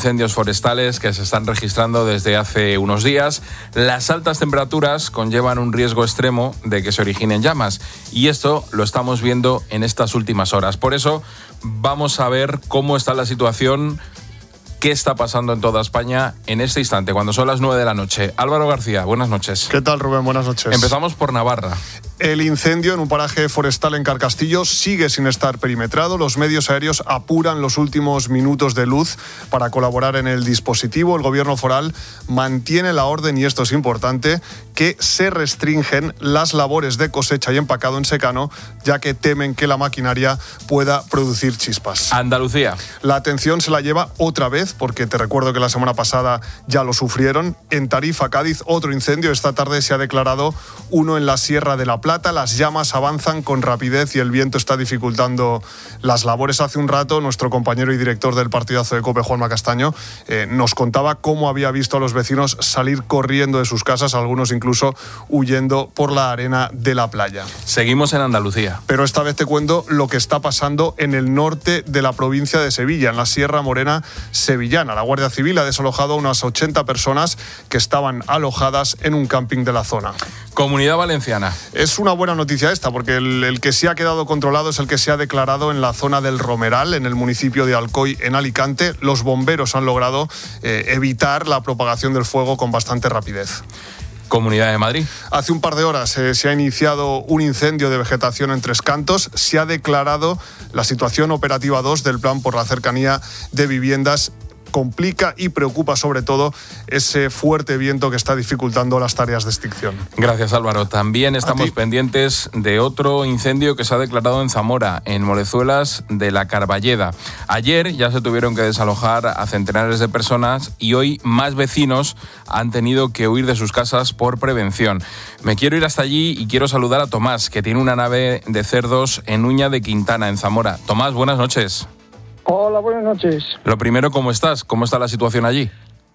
incendios forestales que se están registrando desde hace unos días. Las altas temperaturas conllevan un riesgo extremo de que se originen llamas y esto lo estamos viendo en estas últimas horas. Por eso vamos a ver cómo está la situación, qué está pasando en toda España en este instante, cuando son las 9 de la noche. Álvaro García, buenas noches. ¿Qué tal, Rubén? Buenas noches. Empezamos por Navarra. El incendio en un paraje forestal en Carcastillo sigue sin estar perimetrado. Los medios aéreos apuran los últimos minutos de luz para colaborar en el dispositivo. El gobierno foral mantiene la orden, y esto es importante, que se restringen las labores de cosecha y empacado en secano, ya que temen que la maquinaria pueda producir chispas. Andalucía. La atención se la lleva otra vez, porque te recuerdo que la semana pasada ya lo sufrieron. En Tarifa, Cádiz, otro incendio. Esta tarde se ha declarado uno en la Sierra de la Plata. Las llamas avanzan con rapidez y el viento está dificultando las labores. Hace un rato nuestro compañero y director del partidazo de COPE, Juanma Castaño, nos contaba cómo había visto a los vecinos salir corriendo de sus casas, algunos incluso huyendo por la arena de la playa. Seguimos en Andalucía. Pero esta vez te cuento lo que está pasando en el norte de la provincia de Sevilla, en la Sierra Morena sevillana. La Guardia Civil ha desalojado a unas 80 personas que estaban alojadas en un camping de la zona. Comunidad Valenciana. Es una buena noticia esta, porque el que sí ha quedado controlado es el que se ha declarado en la zona del Romeral, en el municipio de Alcoy, en Alicante. Los bomberos han logrado evitar la propagación del fuego con bastante rapidez. Comunidad de Madrid. Hace un par de horas se ha iniciado un incendio de vegetación en Tres Cantos. Se ha declarado la situación operativa 2 del plan por la cercanía de viviendas. Complica y preocupa sobre todo ese fuerte viento que está dificultando las tareas de extinción. Gracias, Álvaro. También estamos pendientes de otro incendio que se ha declarado en Zamora, en Molezuelas de la Carballeda. Ayer ya se tuvieron que desalojar a centenares de personas y hoy más vecinos han tenido que huir de sus casas por prevención. Me quiero ir hasta allí y quiero saludar a Tomás, que tiene una nave de cerdos en Uña de Quintana, en Zamora. Tomás, buenas noches. Hola, buenas noches. Lo primero, ¿cómo estás? ¿Cómo está la situación allí?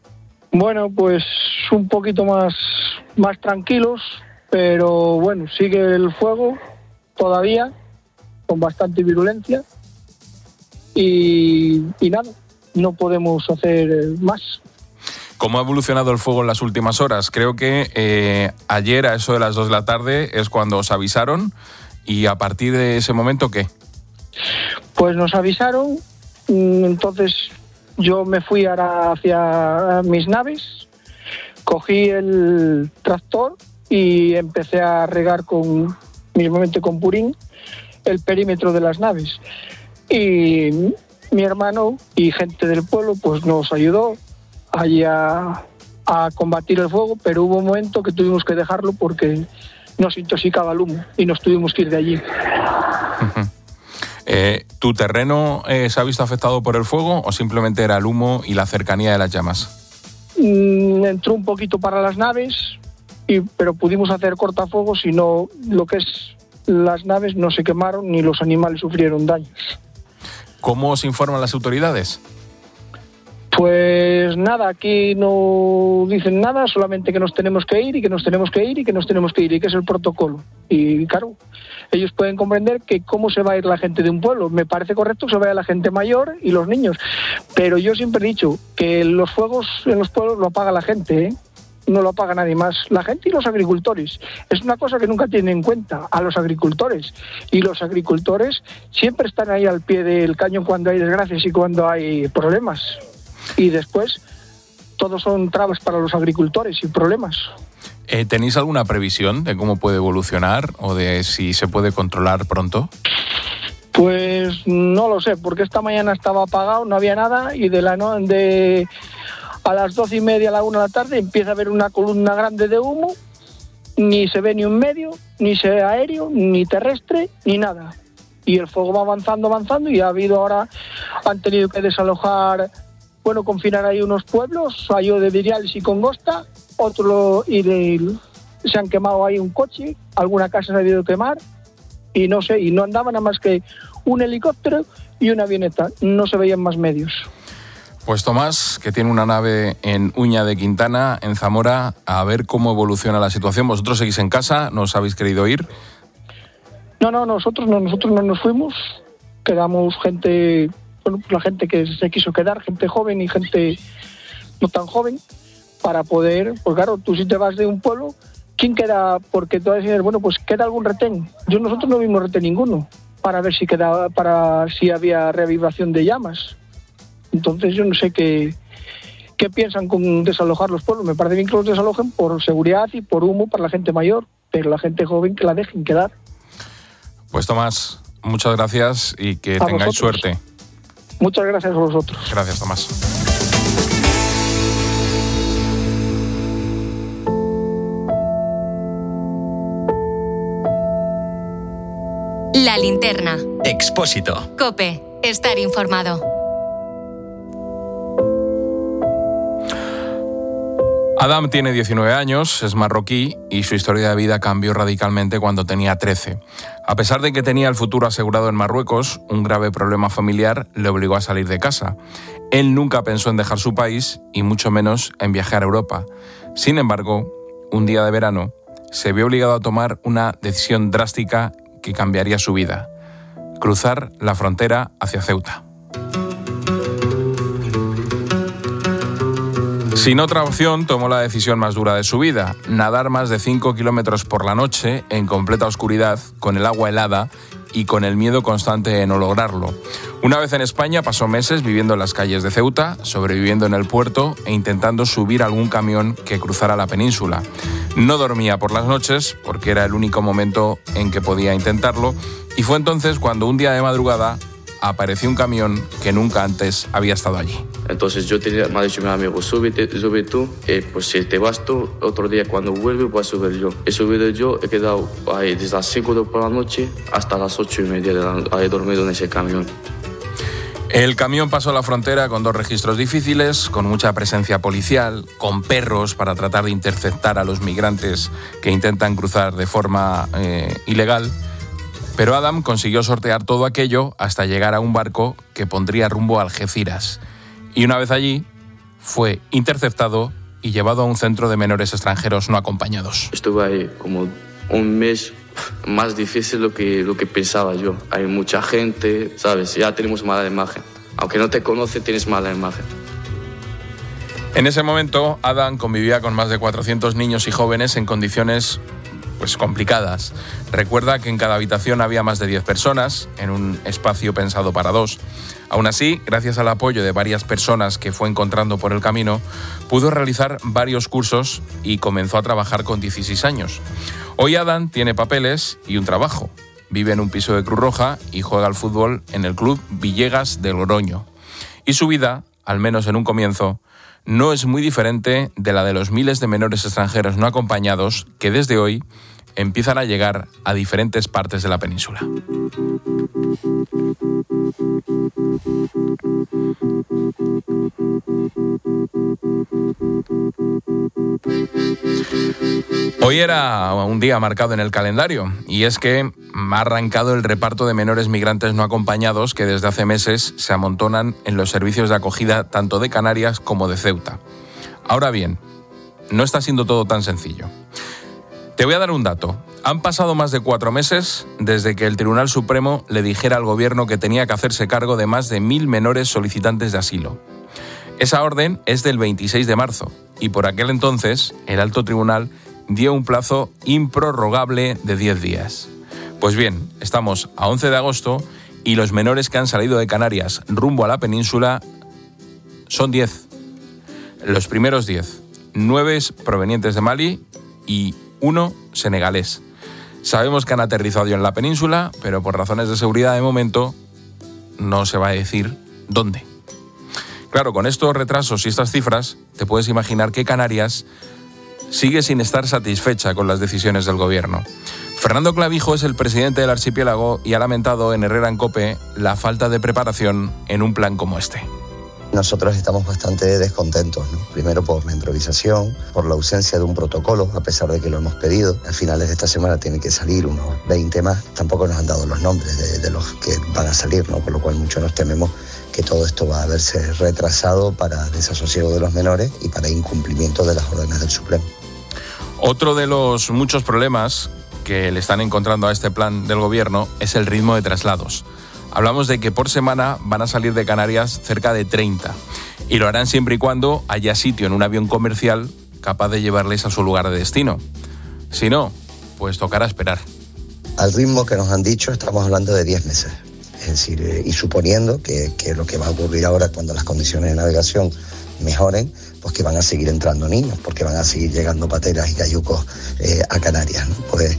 Bueno, pues un poquito más tranquilos, pero bueno, sigue el fuego todavía, con bastante virulencia, y nada, no podemos hacer más. ¿Cómo ha evolucionado el fuego en las últimas horas? Creo que ayer a eso de las 2 de la tarde es cuando os avisaron, y a partir de ese momento, ¿qué? Pues nos avisaron. Entonces yo me fui ahora hacia mis naves, cogí el tractor y empecé a regar mismamente con purín el perímetro de las naves. Y mi hermano y gente del pueblo pues nos ayudó allí a combatir el fuego, pero hubo un momento que tuvimos que dejarlo porque nos intoxicaba el humo y nos tuvimos que ir de allí. Uh-huh. ¿Tu terreno se ha visto afectado por el fuego o simplemente era el humo y la cercanía de las llamas? Entró un poquito para las naves, pero pudimos hacer cortafuegos y no, lo que es las naves no se quemaron ni los animales sufrieron daños. ¿Cómo os informan las autoridades? Pues nada, aquí no dicen nada, solamente que nos tenemos que ir y que nos tenemos que ir y que nos tenemos que ir, y que es el protocolo. Y claro, ellos pueden comprender que cómo se va a ir la gente de un pueblo. Me parece correcto que se vaya la gente mayor y los niños, pero yo siempre he dicho que los fuegos en los pueblos lo apaga la gente, ¿eh? No lo apaga nadie más, la gente y los agricultores. Es una cosa que nunca tienen en cuenta, a los agricultores. Y los agricultores siempre están ahí al pie del cañón cuando hay desgracias y cuando hay problemas. Y después, todos son trabas para los agricultores y problemas. ¿Tenéis alguna previsión de cómo puede evolucionar o de si se puede controlar pronto? Pues no lo sé, porque esta mañana estaba apagado, no había nada, y a las 12:30, a la 1 de la tarde, empieza a haber una columna grande de humo, ni se ve ni un medio, ni se ve aéreo, ni terrestre, ni nada. Y el fuego va avanzando, y han tenido que desalojar, confinar ahí unos pueblos, Ayó de Viriales y Congosta, se han quemado ahí un coche, alguna casa se ha debido quemar, y no sé, y no andaban nada más que un helicóptero y una avioneta, no se veían más medios. Pues Tomás, que tiene una nave en Uña de Quintana, en Zamora, a ver cómo evoluciona la situación. ¿Vosotros seguís en casa? ¿No os habéis querido ir? No, nosotros no nos fuimos, quedamos gente bueno, la gente que se quiso quedar, gente joven y gente no tan joven, para poder, pues claro, tú si te vas de un pueblo, ¿quién queda? Porque tú vas a decir, bueno, pues queda algún retén. Nosotros no vimos retén ninguno para ver si quedaba, para si había reavivación de llamas. Entonces yo no sé qué piensan con desalojar los pueblos. Me parece bien que los desalojen por seguridad y por humo para la gente mayor, pero la gente joven que la dejen quedar. Pues Tomás, muchas gracias y que A tengáis vosotros. suerte. Muchas gracias a vosotros. Gracias, Tomás. La linterna. Expósito. COPE. Estar informado. Adam tiene 19 años, es marroquí y su historia de vida cambió radicalmente cuando tenía 13. A pesar de que tenía el futuro asegurado en Marruecos, un grave problema familiar le obligó a salir de casa. Él nunca pensó en dejar su país y mucho menos en viajar a Europa. Sin embargo, un día de verano, se vio obligado a tomar una decisión drástica que cambiaría su vida: cruzar la frontera hacia Ceuta. Sin otra opción, tomó la decisión más dura de su vida: nadar más de 5 kilómetros por la noche en completa oscuridad, con el agua helada y con el miedo constante de no lograrlo. Una vez en España, pasó meses viviendo en las calles de Ceuta, sobreviviendo en el puerto e intentando subir algún camión que cruzara la península. No dormía por las noches porque era el único momento en que podía intentarlo, y fue entonces cuando un día de madrugada apareció un camión que nunca antes había estado allí. Entonces me ha dicho mi amigo, sube tú, pues si te vas tú, otro día cuando vuelve voy a subir yo. He subido yo, he quedado ahí desde las 5 por la noche hasta las 8:30, he dormido en ese camión. El camión pasó la frontera con 2 registros difíciles, con mucha presencia policial, con perros para tratar de interceptar a los migrantes que intentan cruzar de forma ilegal. Pero Adam consiguió sortear todo aquello hasta llegar a un barco que pondría rumbo a Algeciras. Y una vez allí, fue interceptado y llevado a un centro de menores extranjeros no acompañados. Estuve ahí como un mes más difícil lo que pensaba yo. Hay mucha gente, ¿sabes? Ya tenemos mala imagen. Aunque no te conoce, tienes mala imagen. En ese momento, Adam convivía con más de 400 niños y jóvenes en condiciones complicadas. Recuerda que en cada habitación había más de 10 personas, en un espacio pensado para 2. Aún así, gracias al apoyo de varias personas que fue encontrando por el camino, pudo realizar varios cursos y comenzó a trabajar con 16 años. Hoy Adam tiene papeles y un trabajo. Vive en un piso de Cruz Roja y juega al fútbol en el club Villegas de Logroño. Y su vida, al menos en un comienzo, no es muy diferente de la de los miles de menores extranjeros no acompañados que desde hoy empiezan a llegar a diferentes partes de la península. Hoy era un día marcado en el calendario, y es que ha arrancado el reparto de menores migrantes no acompañados que desde hace meses se amontonan en los servicios de acogida tanto de Canarias como de Ceuta. Ahora bien, no está siendo todo tan sencillo. Te voy a dar un dato. Han pasado más de 4 meses desde que el Tribunal Supremo le dijera al gobierno que tenía que hacerse cargo de más de 1.000 menores solicitantes de asilo. Esa orden es del 26 de marzo y por aquel entonces el alto tribunal dio un plazo improrrogable de 10 días. Pues bien, estamos a 11 de agosto y los menores que han salido de Canarias rumbo a la península son 10. Los primeros 10, 9 provenientes de Mali y 1 senegalés. Sabemos que han aterrizado en la península, pero por razones de seguridad de momento no se va a decir dónde. Claro, con estos retrasos y estas cifras, te puedes imaginar que Canarias sigue sin estar satisfecha con las decisiones del gobierno. Fernando Clavijo es el presidente del archipiélago y ha lamentado en Herrera en COPE la falta de preparación en un plan como este. Nosotros estamos bastante descontentos, ¿no? Primero por la improvisación, por la ausencia de un protocolo, a pesar de que lo hemos pedido. A finales de esta semana tienen que salir unos 20 más. Tampoco nos han dado los nombres de los que van a salir, ¿no? Por lo cual mucho nos tememos que todo esto va a verse retrasado para desasosiego de los menores y para incumplimiento de las órdenes del Supremo. Otro de los muchos problemas que le están encontrando a este plan del gobierno es el ritmo de traslados. Hablamos de que por semana van a salir de Canarias cerca de 30 y lo harán siempre y cuando haya sitio en un avión comercial capaz de llevarles a su lugar de destino. Si no, pues tocará esperar. Al ritmo que nos han dicho estamos hablando de 10 meses. Es decir, y suponiendo que lo que va a ocurrir ahora cuando las condiciones de navegación mejoren, pues que van a seguir entrando niños, porque van a seguir llegando pateras y cayucos a Canarias, ¿no? Pues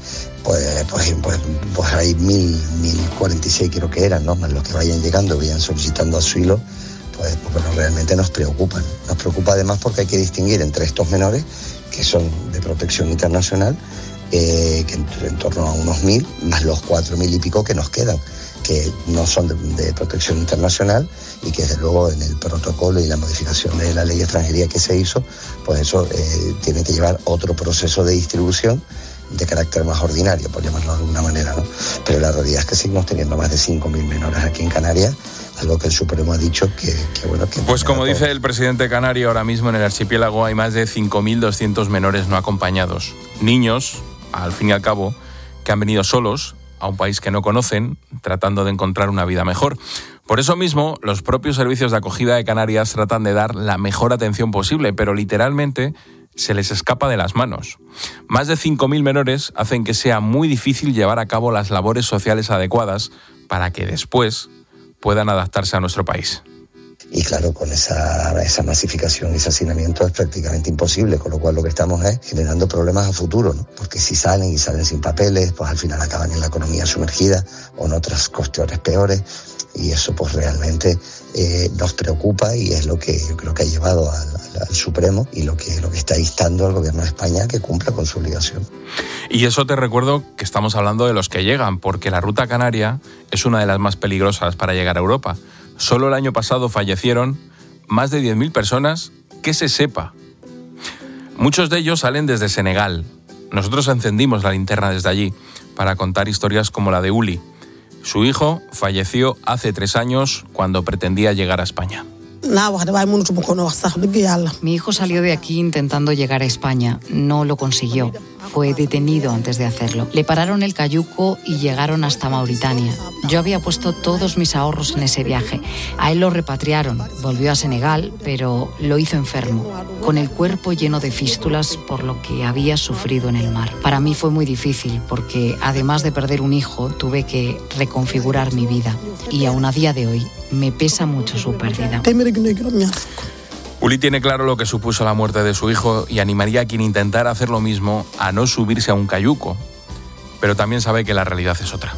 hay 1.046 creo que eran, ¿no? Más los que vayan llegando, vayan solicitando asilo, pues bueno, realmente nos preocupan. Nos preocupa además porque hay que distinguir entre estos menores, que son de protección internacional, que en torno a unos 1.000, más los 4.000 y pico que nos quedan, que no son de protección internacional y que desde luego en el protocolo y la modificación de la ley de extranjería que se hizo, pues eso tiene que llevar otro proceso de distribución de carácter más ordinario, por llamarlo de alguna manera, ¿no? Pero la realidad es que seguimos teniendo más de 5.000 menores aquí en Canarias, algo que el Supremo ha dicho que bueno... que pues como dice el presidente canario, ahora mismo en el archipiélago hay más de 5.200 menores no acompañados. Niños, al fin y al cabo, que han venido solos a un país que no conocen, tratando de encontrar una vida mejor. Por eso mismo, los propios servicios de acogida de Canarias tratan de dar la mejor atención posible, pero literalmente se les escapa de las manos. Más de 5.000 menores hacen que sea muy difícil llevar a cabo las labores sociales adecuadas para que después puedan adaptarse a nuestro país. Y claro, con esa masificación y ese hacinamiento es prácticamente imposible, con lo cual lo que estamos es generando problemas a futuro, ¿no? Porque si salen sin papeles, pues al final acaban en la economía sumergida o en otras cuestiones peores, y eso pues realmente nos preocupa y es lo que yo creo que ha llevado al Supremo y lo que está instando al Gobierno de España a que cumpla con su obligación. Y eso te recuerdo que estamos hablando de los que llegan, porque la ruta canaria es una de las más peligrosas para llegar a Europa. Solo el año pasado fallecieron más de 10.000 personas, que se sepa. Muchos de ellos salen desde Senegal. Nosotros encendimos la linterna desde allí para contar historias como la de Uli. Su hijo falleció hace 3 años cuando pretendía llegar a España. Mi hijo salió de aquí intentando llegar a España. No lo consiguió. Fue detenido antes de hacerlo. Le pararon el cayuco y llegaron hasta Mauritania. Yo había puesto todos mis ahorros en ese viaje. A él lo repatriaron. Volvió a Senegal, pero lo hizo enfermo, con el cuerpo lleno de fístulas por lo que había sufrido en el mar. Para mí fue muy difícil porque, además de perder un hijo, tuve que reconfigurar mi vida. Y aún a día de hoy, me pesa mucho su pérdida. Uli tiene claro lo que supuso la muerte de su hijo y animaría a quien intentara hacer lo mismo a no subirse a un cayuco. Pero también sabe que la realidad es otra.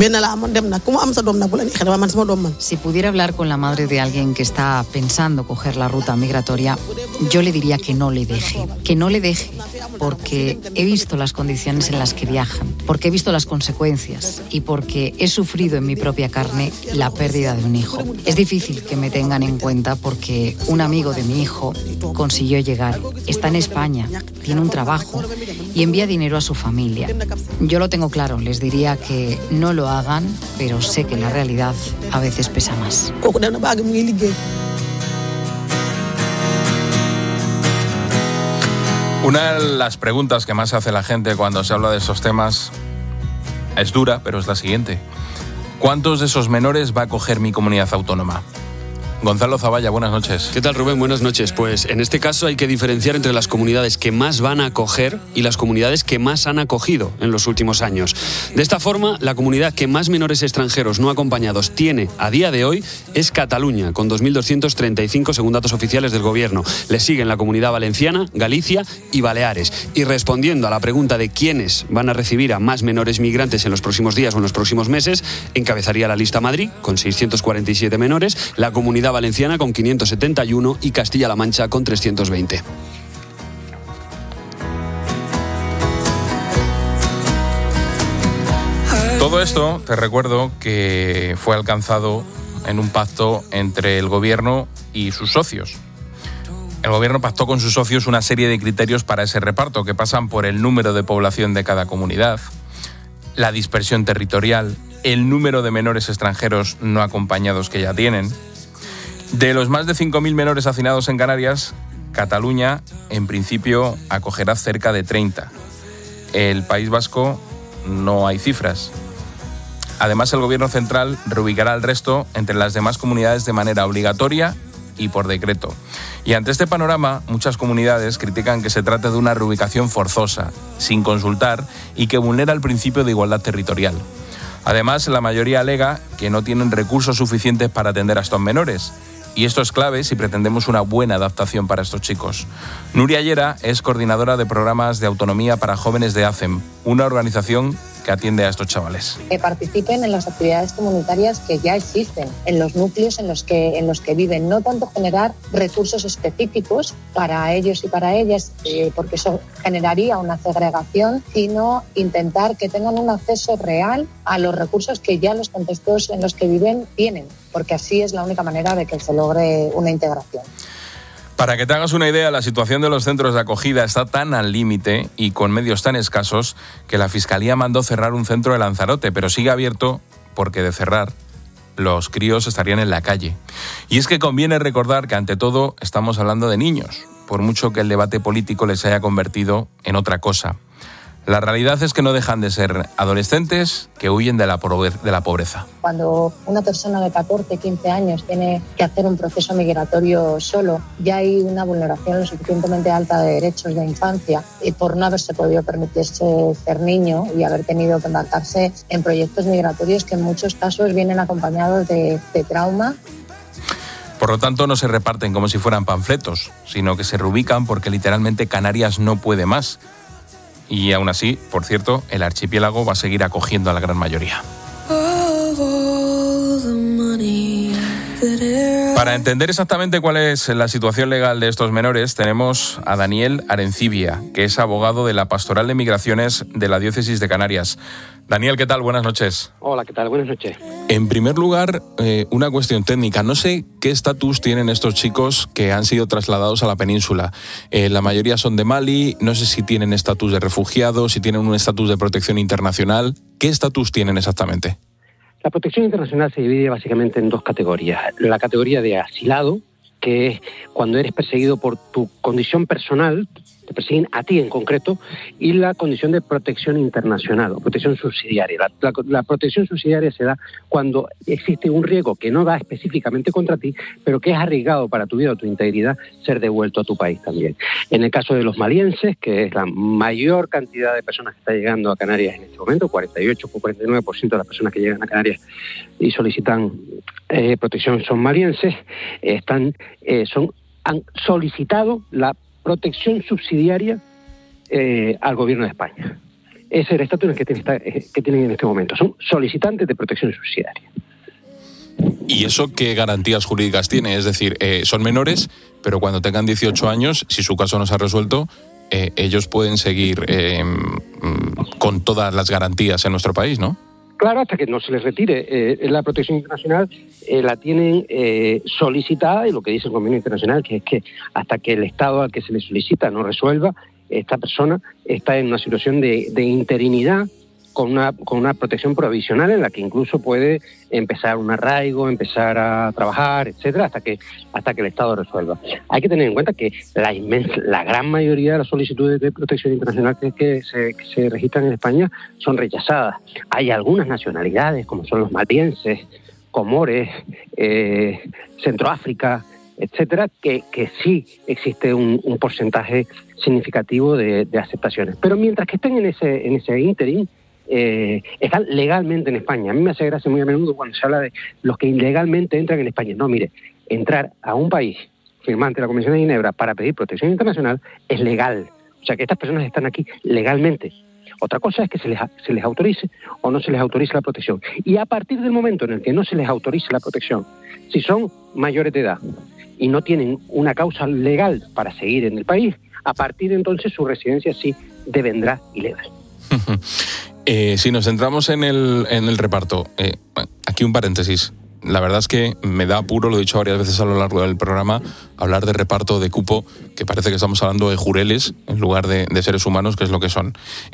Si pudiera hablar con la madre de alguien que está pensando coger la ruta migratoria, yo le diría que no le deje, porque he visto las condiciones en las que viajan, porque he visto las consecuencias y porque he sufrido en mi propia carne la pérdida de un hijo. Es difícil que me tengan en cuenta porque un amigo de mi hijo consiguió llegar, está en España, tiene un trabajo y envía dinero a su familia. Yo lo tengo claro, les diría que no lo hagan, pero sé que la realidad a veces pesa más. Una de las preguntas que más hace la gente cuando se habla de estos temas es dura, pero es la siguiente. ¿Cuántos de esos menores va a acoger mi comunidad autónoma? Gonzalo Zavalla, buenas noches. ¿Qué tal, Rubén? Buenas noches. Pues en este caso hay que diferenciar entre las comunidades que más van a acoger y las comunidades que más han acogido en los últimos años. De esta forma, la comunidad que más menores extranjeros no acompañados tiene a día de hoy es Cataluña, con 2.235 según datos oficiales del Gobierno. Le siguen la Comunidad Valenciana, Galicia y Baleares. Y respondiendo a la pregunta de quiénes van a recibir a más menores migrantes en los próximos días o en los próximos meses, encabezaría la lista Madrid, con 647 menores, la Comunidad Valenciana con 571 y Castilla-La Mancha con 320. Todo esto, te recuerdo que fue alcanzado en un pacto entre el Gobierno y sus socios. El Gobierno pactó con sus socios una serie de criterios para ese reparto que pasan por el número de población de cada comunidad, la dispersión territorial, el número de menores extranjeros no acompañados que ya tienen. De los más de 5.000 menores hacinados en Canarias, Cataluña, en principio, acogerá cerca de 30. El País Vasco no hay cifras. Además, el Gobierno central reubicará al resto entre las demás comunidades de manera obligatoria y por decreto. Y ante este panorama, muchas comunidades critican que se trate de una reubicación forzosa, sin consultar y que vulnera el principio de igualdad territorial. Además, la mayoría alega que no tienen recursos suficientes para atender a estos menores. Y esto es clave si pretendemos una buena adaptación para estos chicos. Nuria Llera es coordinadora de programas de autonomía para jóvenes de ACEM, una organización que atiende a estos chavales. Que participen en las actividades comunitarias que ya existen, en los núcleos en los que viven. No tanto generar recursos específicos para ellos y para ellas, porque eso generaría una segregación, sino intentar que tengan un acceso real a los recursos que ya los contextos en los que viven tienen, porque así es la única manera de que se logre una integración. Para que te hagas una idea, la situación de los centros de acogida está tan al límite y con medios tan escasos que la Fiscalía mandó cerrar un centro de Lanzarote, pero sigue abierto porque de cerrar los críos estarían en la calle. Y es que conviene recordar que ante todo estamos hablando de niños, por mucho que el debate político les haya convertido en otra cosa. La realidad es que no dejan de ser adolescentes que huyen de la pobreza. Cuando una persona de 14, 15 años tiene que hacer un proceso migratorio solo, ya hay una vulneración lo suficientemente alta de derechos de infancia y por no haberse podido permitirse ser niño y haber tenido que embarcarse en proyectos migratorios que en muchos casos vienen acompañados de trauma. Por lo tanto, no se reparten como si fueran panfletos, sino que se reubican porque literalmente Canarias no puede más. Y aún así, por cierto, el archipiélago va a seguir acogiendo a la gran mayoría. Para entender exactamente cuál es la situación legal de estos menores, tenemos a Daniel Arencibia, que es abogado de la Pastoral de Migraciones de la Diócesis de Canarias. Daniel, ¿qué tal? Buenas noches. Hola, ¿qué tal? Buenas noches. En primer lugar, una cuestión técnica. No sé qué estatus tienen estos chicos que han sido trasladados a la península. La mayoría son de Mali, no sé si tienen estatus de refugiados, si tienen un estatus de protección internacional. ¿Qué estatus tienen exactamente? La protección internacional se divide básicamente en dos categorías. La categoría de asilado, que es cuando eres perseguido por tu condición personal, te persiguen a ti en concreto, y la condición de protección internacional o protección subsidiaria. La protección subsidiaria se da cuando existe un riesgo que no da específicamente contra ti, pero que es arriesgado para tu vida o tu integridad ser devuelto a tu país también. En el caso de los malienses, que es la mayor cantidad de personas que está llegando a Canarias en este momento, 48 o 49% de las personas que llegan a Canarias y solicitan protección son malienses, han solicitado la protección subsidiaria al gobierno de España. Ese es el estatus que tienen en este momento. Son solicitantes de protección subsidiaria. ¿Y eso qué garantías jurídicas tiene? Es decir, son menores, pero cuando tengan 18 años, si su caso no se ha resuelto, ellos pueden seguir con todas las garantías en nuestro país, ¿no? Claro, hasta que no se les retire. La protección internacional la tienen solicitada, y lo que dice el convenio internacional, que es que hasta que el Estado al que se le solicita no resuelva, esta persona está en una situación de interinidad con una protección provisional en la que incluso puede empezar un arraigo, empezar a trabajar, etcétera, hasta que el Estado resuelva. Hay que tener en cuenta que la gran mayoría de las solicitudes de protección internacional que se registran en España son rechazadas. Hay algunas nacionalidades, como son los malienses, Comores, Centroáfrica, etcétera, que sí existe un porcentaje significativo de aceptaciones. Pero mientras que estén en ese ínterin, están legalmente en España. A mí me hace gracia muy a menudo cuando se habla de los que ilegalmente entran en España. No, mire, entrar a un país firmante de la Convención de Ginebra para pedir protección internacional es legal. O sea que estas personas están aquí legalmente. Otra cosa es que se les autorice o no se les autorice la protección. Y a partir del momento en el que no se les autorice la protección, si son mayores de edad y no tienen una causa legal para seguir en el país, a partir de entonces su residencia sí devendrá ilegal. Si nos centramos en el reparto, aquí un paréntesis. La verdad es que me da apuro, lo he dicho varias veces a lo largo del programa, hablar de reparto de cupo, que parece que estamos hablando de jureles en lugar de seres humanos, que es lo que son.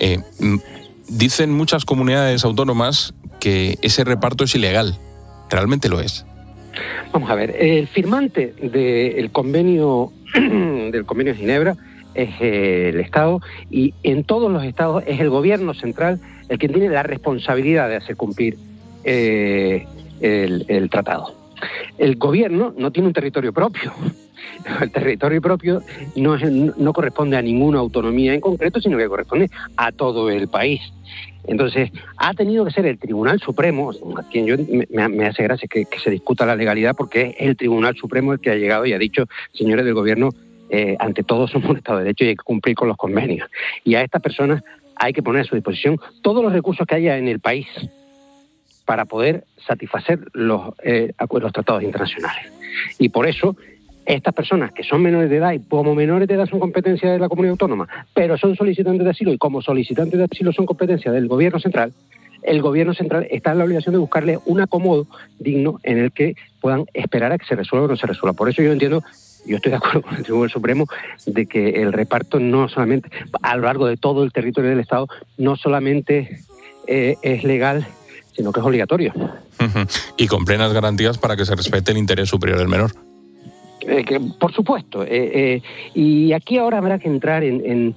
Dicen muchas comunidades autónomas que ese reparto es ilegal. ¿Realmente lo es? Vamos a ver, el firmante del convenio de Ginebra es el Estado, y en todos los estados es el gobierno central el que tiene la responsabilidad de hacer cumplir el tratado. El gobierno no tiene un territorio propio. El territorio propio no corresponde a ninguna autonomía en concreto, sino que corresponde a todo el país. Entonces, ha tenido que ser el Tribunal Supremo, a quien yo me hace gracia que se discuta la legalidad, porque es el Tribunal Supremo el que ha llegado y ha dicho, señores del gobierno, ante todo somos un Estado de Derecho y hay que cumplir con los convenios. Y a estas personas hay que poner a su disposición todos los recursos que haya en el país para poder satisfacer los tratados internacionales. Y por eso, estas personas que son menores de edad y como menores de edad son competencia de la comunidad autónoma, pero son solicitantes de asilo y como solicitantes de asilo son competencia del gobierno central, el gobierno central está en la obligación de buscarle un acomodo digno en el que puedan esperar a que se resuelva o no se resuelva. Por eso yo entiendo, yo estoy de acuerdo con el Tribunal Supremo de que el reparto no solamente, a lo largo de todo el territorio del Estado, no solamente es legal, sino que es obligatorio. Y con plenas garantías para que se respete el interés superior del menor. Por supuesto. Y aquí ahora habrá que entrar en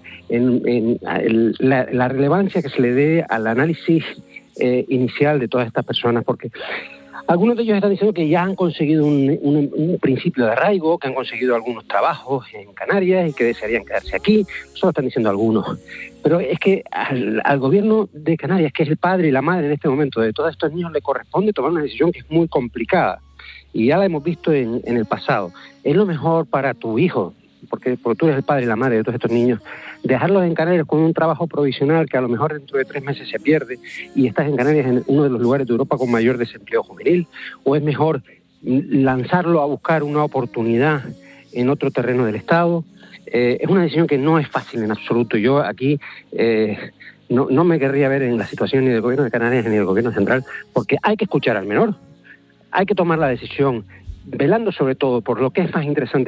la relevancia que se le dé al análisis inicial de todas estas personas, porque algunos de ellos están diciendo que ya han conseguido un principio de arraigo, que han conseguido algunos trabajos en Canarias y que desearían quedarse aquí. Eso lo están diciendo algunos. Pero es que al gobierno de Canarias, que es el padre y la madre en este momento de todos estos niños, le corresponde tomar una decisión que es muy complicada. Y ya la hemos visto en el pasado. Es lo mejor para tu hijo, porque tú eres el padre y la madre de todos estos niños, dejarlos en Canarias con un trabajo provisional que a lo mejor dentro de 3 meses se pierde y estás en Canarias en uno de los lugares de Europa con mayor desempleo juvenil, o es mejor lanzarlo a buscar una oportunidad en otro terreno del Estado. Es una decisión que no es fácil en absoluto. Yo aquí no me querría ver en la situación ni del gobierno de Canarias ni del gobierno central, porque hay que escuchar al menor. Hay que tomar la decisión, velando sobre todo por lo que es más interesante,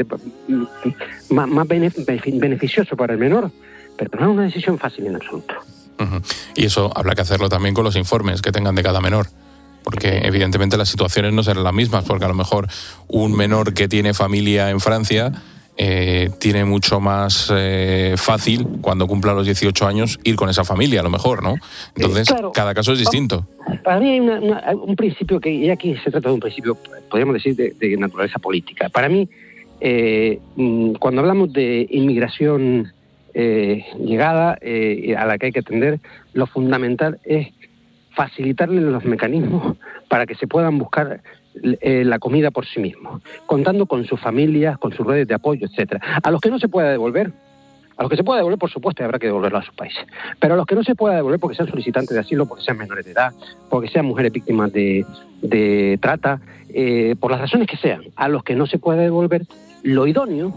más beneficioso para el menor, pero no es una decisión fácil en absoluto. Y eso habrá que hacerlo también con los informes que tengan de cada menor, porque evidentemente las situaciones no serán las mismas, porque a lo mejor un menor que tiene familia en Francia tiene mucho más fácil, cuando cumpla los 18 años, ir con esa familia, a lo mejor, ¿no? Entonces, claro, cada caso es distinto. Para mí hay un principio que, y aquí se trata de un principio, podríamos decir, de naturaleza política. Para mí, cuando hablamos de inmigración llegada a la que hay que atender, lo fundamental es facilitarle los mecanismos para que se puedan buscar la comida por sí mismos, contando con sus familias, con sus redes de apoyo, etcétera. A los que no se pueda devolver, por supuesto, habrá que devolverlo a sus países. Pero a los que no se pueda devolver porque sean solicitantes de asilo, porque sean menores de edad, porque sean mujeres víctimas de trata, por las razones que sean, a los que no se pueda devolver, lo idóneo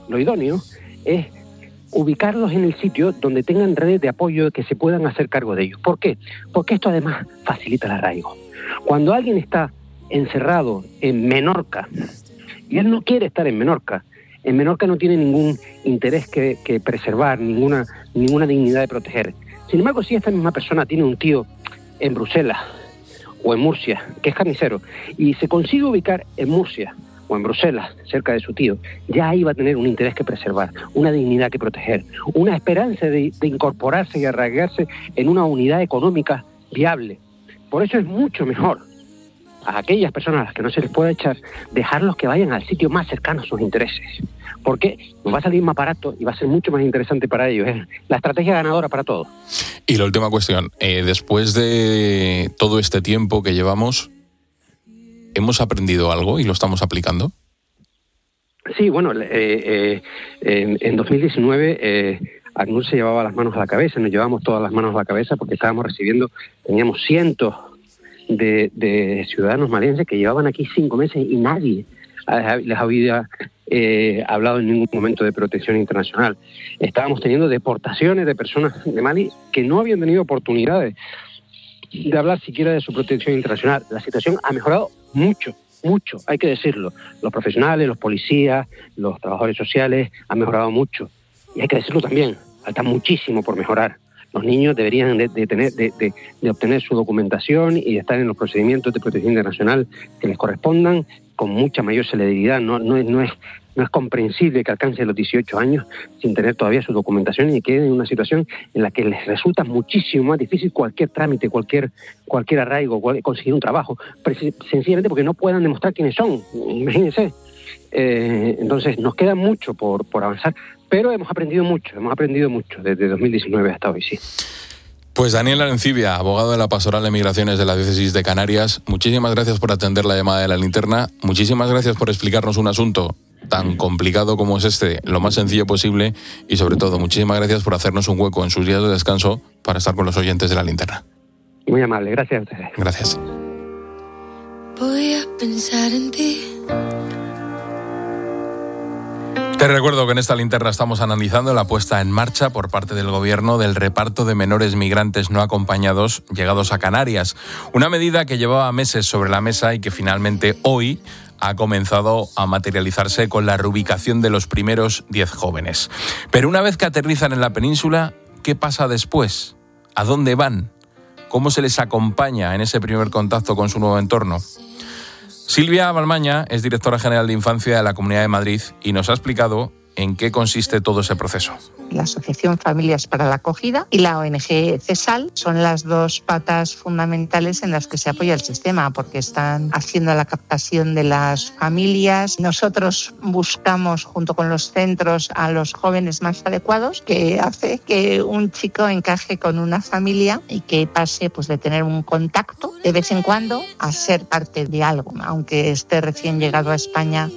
es ubicarlos en el sitio donde tengan redes de apoyo que se puedan hacer cargo de ellos. ¿Por qué? Porque esto además facilita el arraigo. Cuando alguien está encerrado en Menorca y él no quiere estar en Menorca no tiene ningún interés que preservar, ninguna dignidad de proteger. Sin embargo, si esta misma persona tiene un tío en Bruselas o en Murcia, que es carnicero, y se consigue ubicar en Murcia o en Bruselas, cerca de su tío, ya ahí va a tener un interés que preservar, una dignidad que proteger, una esperanza de incorporarse y arraigarse en una unidad económica viable. Por eso es mucho mejor a aquellas personas a las que no se les pueda echar, dejarlos que vayan al sitio más cercano a sus intereses, porque nos va a salir más barato y va a ser mucho más interesante para ellos. Es la estrategia ganadora para todos. Y la última cuestión, después de todo este tiempo que llevamos, ¿hemos aprendido algo y lo estamos aplicando? Sí, bueno, en 2019 ACNUR se llevaba las manos a la cabeza, nos llevamos todas las manos a la cabeza porque teníamos cientos de ciudadanos malienses que llevaban aquí 5 meses y nadie les había hablado en ningún momento de protección internacional. Estábamos teniendo deportaciones de personas de Mali que no habían tenido oportunidades de hablar siquiera de su protección internacional. La situación ha mejorado mucho, hay que decirlo. Los profesionales, los policías, los trabajadores sociales han mejorado mucho. Y hay que decirlo también, falta muchísimo por mejorar. Los niños deberían de obtener su documentación y estar en los procedimientos de protección internacional que les correspondan con mucha mayor celeridad. No es comprensible que alcancen los 18 años sin tener todavía su documentación y queden en una situación en la que les resulta muchísimo más difícil cualquier trámite, cualquier arraigo, conseguir un trabajo, sencillamente porque no puedan demostrar quiénes son. Imagínense. Entonces nos queda mucho por avanzar, pero hemos aprendido mucho desde 2019 hasta hoy, sí. Pues Daniel Arencibia, abogado de la Pastoral de Migraciones de la Diócesis de Canarias, muchísimas gracias por atender la llamada de La Linterna, muchísimas gracias por explicarnos un asunto tan complicado como es este, lo más sencillo posible, y sobre todo, muchísimas gracias por hacernos un hueco en sus días de descanso para estar con los oyentes de La Linterna. Muy amable, gracias a ustedes. Gracias. Voy a pensar en ti. Te recuerdo que en esta linterna estamos analizando la puesta en marcha por parte del Gobierno del reparto de menores migrantes no acompañados llegados a Canarias. Una medida que llevaba meses sobre la mesa y que finalmente hoy ha comenzado a materializarse con la reubicación de los primeros 10 jóvenes. Pero una vez que aterrizan en la península, ¿qué pasa después? ¿A dónde van? ¿Cómo se les acompaña en ese primer contacto con su nuevo entorno? Silvia Balmaña es directora general de Infancia de la Comunidad de Madrid y nos ha explicado en qué consiste todo ese proceso. La Asociación Familias para la Acogida y la ONG CESAL son las dos patas fundamentales en las que se apoya el sistema, porque están haciendo la captación de las familias. Nosotros buscamos, junto con los centros, a los jóvenes más adecuados, que hace que un chico encaje con una familia y que pase pues de tener un contacto de vez en cuando a ser parte de algo, aunque esté recién llegado a España.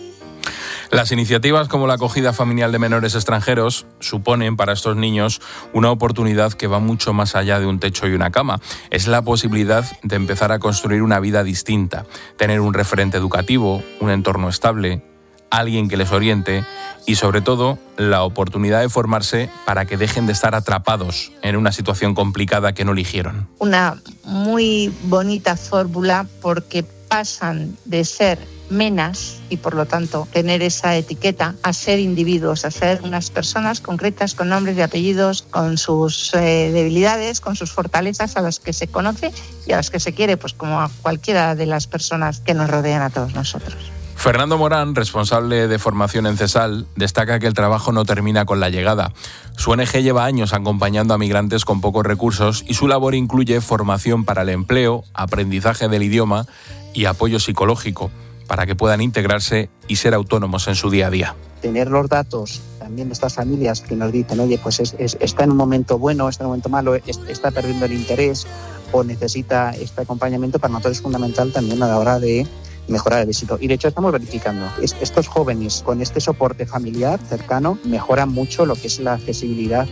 Las iniciativas como la acogida familiar de menores extranjeros suponen para estos niños una oportunidad que va mucho más allá de un techo y una cama. Es la posibilidad de empezar a construir una vida distinta, tener un referente educativo, un entorno estable, alguien que les oriente y, sobre todo, la oportunidad de formarse para que dejen de estar atrapados en una situación complicada que no eligieron. Una muy bonita fórmula porque pasan de ser menas y por lo tanto tener esa etiqueta a ser individuos, a ser unas personas concretas con nombres y apellidos, con sus debilidades, con sus fortalezas a las que se conoce y a las que se quiere, pues como a cualquiera de las personas que nos rodean a todos nosotros. Fernando Morán, responsable de formación en CESAL, destaca que el trabajo no termina con la llegada. Su ONG lleva años acompañando a migrantes con pocos recursos y su labor incluye formación para el empleo, aprendizaje del idioma y apoyo psicológico para que puedan integrarse y ser autónomos en su día a día. Tener los datos también de estas familias que nos dicen, oye, pues está en un momento bueno, está en un momento malo, está perdiendo el interés o necesita este acompañamiento, para nosotros es fundamental también a la hora de mejorar el éxito. Y de hecho estamos verificando, estos jóvenes con este soporte familiar cercano mejoran mucho lo que es la accesibilidad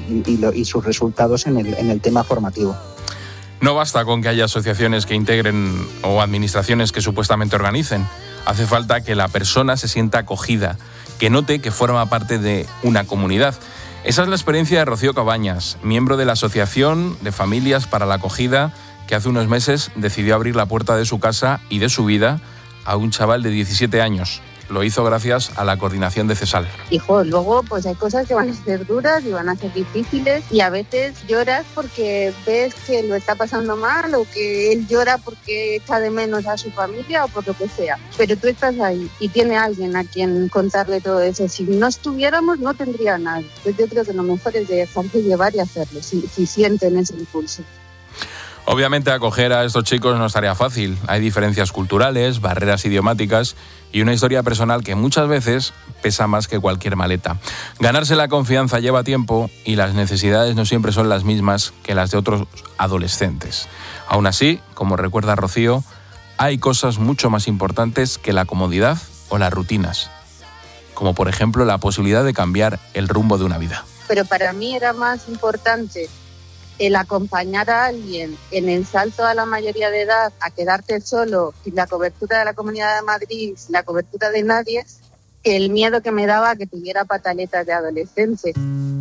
y sus resultados en el tema formativo. No basta con que haya asociaciones que integren o administraciones que supuestamente organicen. Hace falta que la persona se sienta acogida, que note que forma parte de una comunidad. Esa es la experiencia de Rocío Cabañas, miembro de la Asociación de Familias para la Acogida, que hace unos meses decidió abrir la puerta de su casa y de su vida a un chaval de 17 años. Lo hizo gracias a la coordinación de CESAL. Hijo, luego pues hay cosas que van a ser duras y van a ser difíciles y a veces lloras porque ves que lo está pasando mal o que él llora porque echa de menos a su familia o por lo que sea. Pero tú estás ahí y tiene alguien a quien contarle todo eso. Si no estuviéramos no tendría nada. Pues yo creo que lo mejor es dejarse llevar y hacerlo, si sienten ese impulso. Obviamente acoger a estos chicos no es tarea fácil. Hay diferencias culturales, barreras idiomáticas y una historia personal que muchas veces pesa más que cualquier maleta. Ganarse la confianza lleva tiempo y las necesidades no siempre son las mismas que las de otros adolescentes. Aún así, como recuerda Rocío, hay cosas mucho más importantes que la comodidad o las rutinas, como por ejemplo la posibilidad de cambiar el rumbo de una vida. Pero para mí era más importante el acompañar a alguien en el salto a la mayoría de edad, a quedarte solo, sin la cobertura de la Comunidad de Madrid, sin la cobertura de nadie, que el miedo que me daba a que tuviera pataletas de adolescente.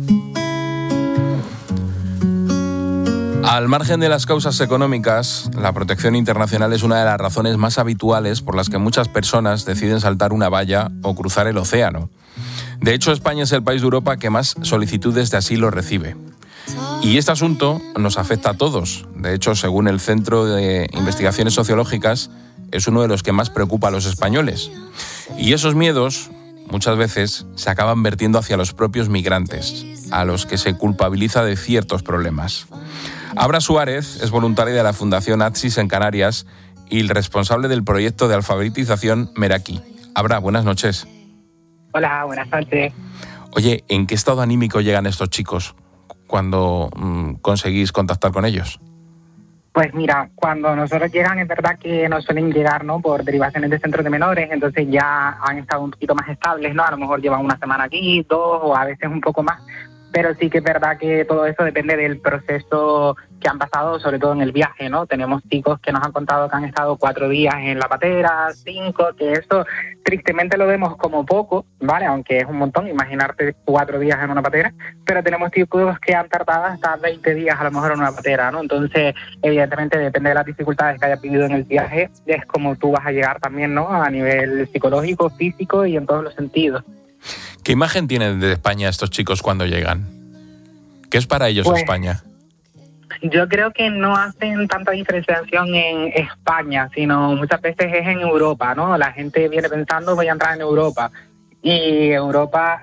Al margen de las causas económicas, la protección internacional es una de las razones más habituales por las que muchas personas deciden saltar una valla o cruzar el océano. De hecho, España es el país de Europa que más solicitudes de asilo recibe. Y este asunto nos afecta a todos. De hecho, según el Centro de Investigaciones Sociológicas, es uno de los que más preocupa a los españoles. Y esos miedos muchas veces se acaban vertiendo hacia los propios migrantes, a los que se culpabiliza de ciertos problemas. Abra Suárez es voluntaria de la Fundación ATSIS en Canarias y el responsable del proyecto de alfabetización Meraki. Abra, buenas noches. Hola, buenas noches. Oye, ¿en qué estado anímico llegan estos chicos cuando conseguís contactar con ellos? Pues mira, cuando nosotros llegan es verdad que nos suelen llegar, ¿no?, por derivaciones de centros de menores, entonces ya han estado un poquito más estables, ¿no? A lo mejor llevan una semana aquí, 2 o a veces un poco más, pero sí que es verdad que todo eso depende del proceso que han pasado, sobre todo en el viaje, ¿no? Tenemos chicos que nos han contado que han estado 4 días en la patera, 5, que eso tristemente lo vemos como poco, ¿vale? Aunque es un montón, imaginarte 4 días en una patera, pero tenemos chicos que han tardado hasta 20 días a lo mejor en una patera, ¿no? Entonces, evidentemente, depende de las dificultades que hayas vivido en el viaje, es como tú vas a llegar también, ¿no?, a nivel psicológico, físico y en todos los sentidos. ¿Qué imagen tienen de España estos chicos cuando llegan? ¿Qué es para ellos España? Yo creo que no hacen tanta diferenciación en España, sino muchas veces es en Europa, ¿no? La gente viene pensando, voy a entrar en Europa. Y Europa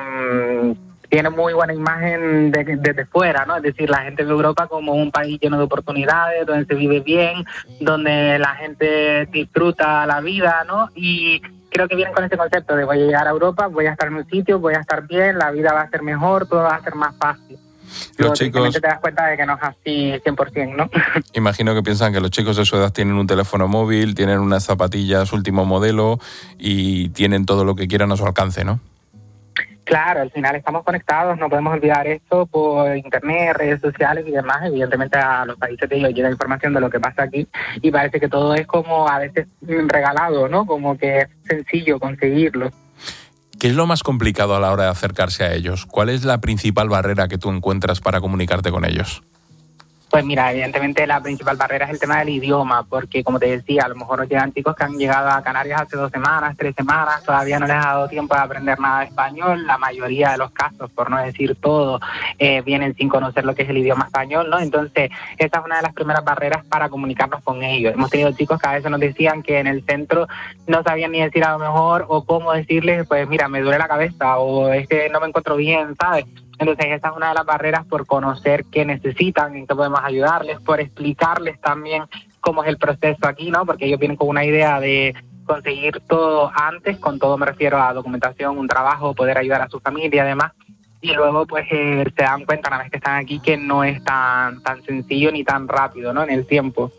tiene muy buena imagen desde fuera, ¿no? Es decir, la gente ve Europa como un país lleno de oportunidades, donde se vive bien, donde la gente disfruta la vida, ¿no? Y creo que vienen con ese concepto de voy a llegar a Europa, voy a estar en un sitio, voy a estar bien, la vida va a ser mejor, todo va a ser más fácil. Los chicos, te das cuenta de que no es así 100%, ¿no? Imagino que piensan que los chicos de su edad tienen un teléfono móvil, tienen unas zapatillas último modelo y tienen todo lo que quieran a su alcance, ¿no? Claro, al final estamos conectados, no podemos olvidar esto por internet, redes sociales y demás. Evidentemente a los países de ellos llega información de lo que pasa aquí y parece que todo es como a veces regalado, ¿no? Como que es sencillo conseguirlo. ¿Qué es lo más complicado a la hora de acercarse a ellos? ¿Cuál es la principal barrera que tú encuentras para comunicarte con ellos? Pues mira, evidentemente la principal barrera es el tema del idioma, porque como te decía, a lo mejor nos llegan chicos que han llegado a Canarias hace 2 semanas, 3 semanas, todavía no les ha dado tiempo de aprender nada de español, la mayoría de los casos, por no decir todo, vienen sin conocer lo que es el idioma español, ¿no? Entonces, esa es una de las primeras barreras para comunicarnos con ellos. Hemos tenido chicos que a veces nos decían que en el centro no sabían ni decir a lo mejor, o cómo decirles, pues mira, me duele la cabeza, o es que no me encuentro bien, ¿sabes? Entonces esa es una de las barreras, por conocer qué necesitan, en qué podemos ayudarles, por explicarles también cómo es el proceso aquí, ¿no? Porque ellos vienen con una idea de conseguir todo antes, con todo me refiero a documentación, un trabajo, poder ayudar a su familia y demás. Y luego pues se dan cuenta una vez que están aquí que no es tan sencillo ni tan rápido, ¿no?, en el tiempo.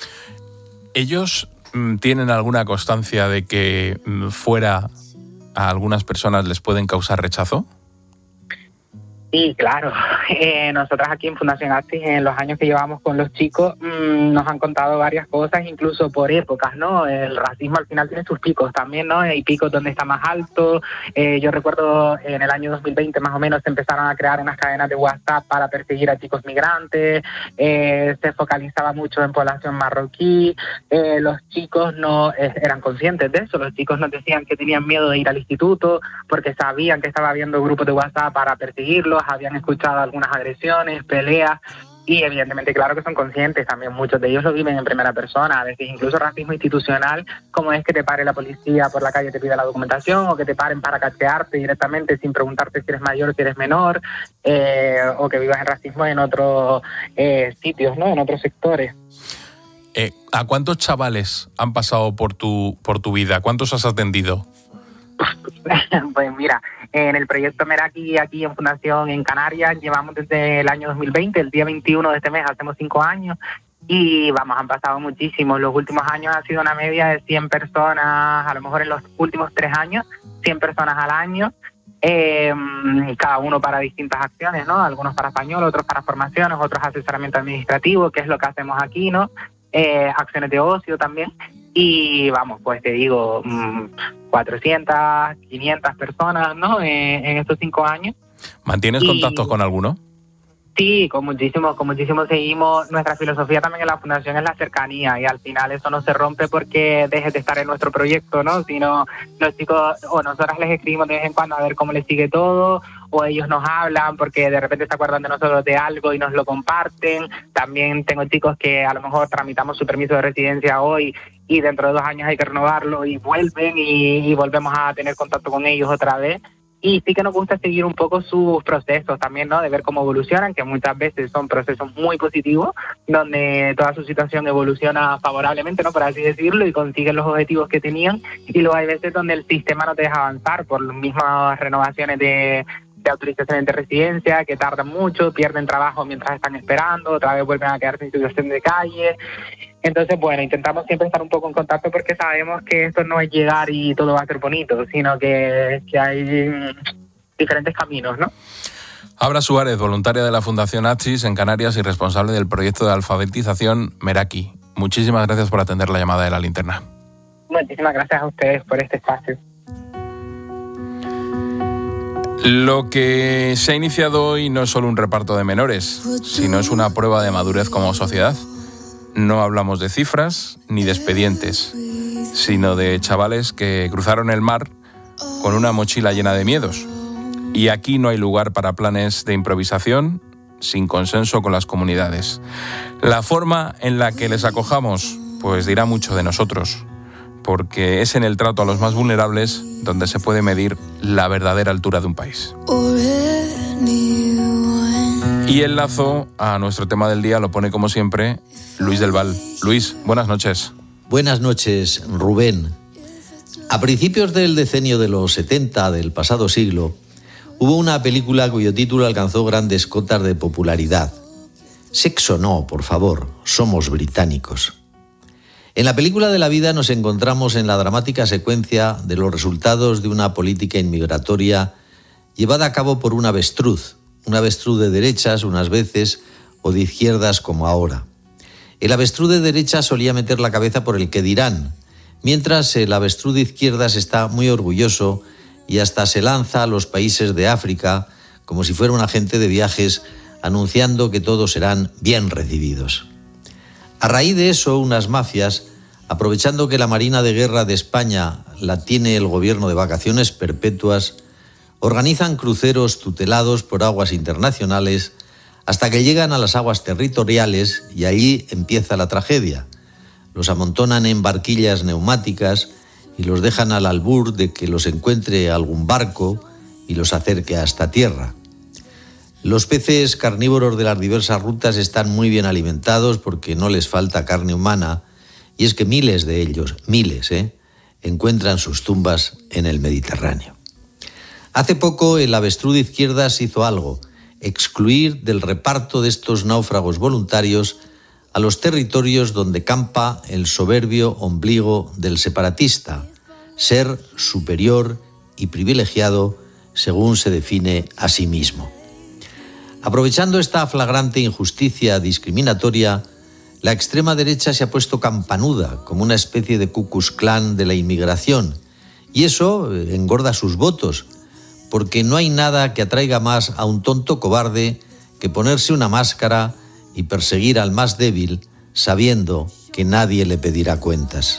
¿Ellos tienen alguna constancia de que fuera a algunas personas les pueden causar rechazo? Sí, claro. Nosotras aquí en Fundación ATSIS, en los años que llevamos con los chicos, nos han contado varias cosas, incluso por épocas, ¿no? El racismo al final tiene sus picos también, ¿no? Hay picos donde está más alto. Yo recuerdo en el año 2020 más o menos se empezaron a crear unas cadenas de WhatsApp para perseguir a chicos migrantes. Se focalizaba mucho en población marroquí. Los chicos no eran conscientes de eso. Los chicos nos decían que tenían miedo de ir al instituto porque sabían que estaba habiendo grupos de WhatsApp para perseguirlos. Habían escuchado algunas agresiones, peleas y evidentemente claro que son conscientes, también muchos de ellos lo viven en primera persona, a veces incluso racismo institucional, como es que te pare la policía por la calle y te pida la documentación, o que te paren para cachearte directamente sin preguntarte si eres mayor o si eres menor, o que vivas el racismo en otros sitios, ¿no?, en otros sectores. ¿A cuántos chavales han pasado por tu vida? ¿Cuántos has atendido? Pues mira, en el proyecto Meraki aquí en Fundación en Canarias llevamos desde el año 2020, el día 21 de este mes hacemos 5 años y vamos, han pasado muchísimos. Los últimos años ha sido una media de 100 personas, a lo mejor en los últimos 3 años, 100 personas al año, cada uno para distintas acciones, ¿no? Algunos para español, otros para formaciones, otros asesoramiento administrativo, que es lo que hacemos aquí, ¿no? Acciones de ocio también. Y vamos, pues te digo, 400, 500 personas, ¿no?, en estos 5 años. ¿Mantienes contactos con alguno? Sí, con muchísimo seguimos. Nuestra filosofía también en la fundación es la cercanía, y al final eso no se rompe porque dejes de estar en nuestro proyecto, ¿no? Sino los chicos o nosotras les escribimos de vez en cuando a ver cómo les sigue todo, o ellos nos hablan porque de repente se acuerdan de nosotros de algo y nos lo comparten. También tengo chicos que a lo mejor tramitamos su permiso de residencia hoy y dentro de 2 años hay que renovarlo y vuelven y volvemos a tener contacto con ellos otra vez. Y sí que nos gusta seguir un poco sus procesos también, ¿no? De ver cómo evolucionan, que muchas veces son procesos muy positivos, donde toda su situación evoluciona favorablemente, ¿no? Por así decirlo, y consiguen los objetivos que tenían. Y luego hay veces donde el sistema no te deja avanzar por las mismas renovaciones de autorizaciones de residencia, que tardan mucho, pierden trabajo mientras están esperando, otra vez vuelven a quedarse en situación de calle. Entonces, bueno, intentamos siempre estar un poco en contacto porque sabemos que esto no es llegar y todo va a ser bonito, sino que hay diferentes caminos, ¿no? Abra Suárez, voluntaria de la Fundación Atsis en Canarias y responsable del proyecto de alfabetización Meraki. Muchísimas gracias por atender la llamada de La Linterna. Muchísimas gracias a ustedes por este espacio. Lo que se ha iniciado hoy no es solo un reparto de menores, sino es una prueba de madurez como sociedad. No hablamos de cifras ni de expedientes, sino de chavales que cruzaron el mar con una mochila llena de miedos. Y aquí no hay lugar para planes de improvisación sin consenso con las comunidades. La forma en la que les acojamos, pues dirá mucho de nosotros, porque es en el trato a los más vulnerables donde se puede medir la verdadera altura de un país. Y el lazo a nuestro tema del día lo pone, como siempre, Luis del Val. Luis, buenas noches. Buenas noches, Rubén. A principios del decenio de los 70 del pasado siglo, hubo una película cuyo título alcanzó grandes cotas de popularidad. Sexo no, por favor, somos británicos. En la película de la vida nos encontramos en la dramática secuencia de los resultados de una política inmigratoria llevada a cabo por un avestruz de derechas unas veces o de izquierdas como ahora. El avestruz de derechas solía meter la cabeza por el qué dirán, mientras el avestruz de izquierdas está muy orgulloso y hasta se lanza a los países de África como si fuera un agente de viajes anunciando que todos serán bien recibidos. A raíz de eso, unas mafias, aprovechando que la Marina de Guerra de España la tiene el gobierno de vacaciones perpetuas, organizan cruceros tutelados por aguas internacionales hasta que llegan a las aguas territoriales y allí empieza la tragedia. Los amontonan en barquillas neumáticas y los dejan al albur de que los encuentre algún barco y los acerque hasta tierra. Los peces carnívoros de las diversas rutas están muy bien alimentados porque no les falta carne humana, y es que miles de ellos, encuentran sus tumbas en el Mediterráneo. Hace poco el avestruz de izquierdas hizo algo, excluir del reparto de estos náufragos voluntarios a los territorios donde campa el soberbio ombligo del separatista, ser superior y privilegiado según se define a sí mismo. Aprovechando esta flagrante injusticia discriminatoria, la extrema derecha se ha puesto campanuda como una especie de Ku Klux Klan de la inmigración, y eso engorda sus votos, porque no hay nada que atraiga más a un tonto cobarde que ponerse una máscara y perseguir al más débil sabiendo que nadie le pedirá cuentas.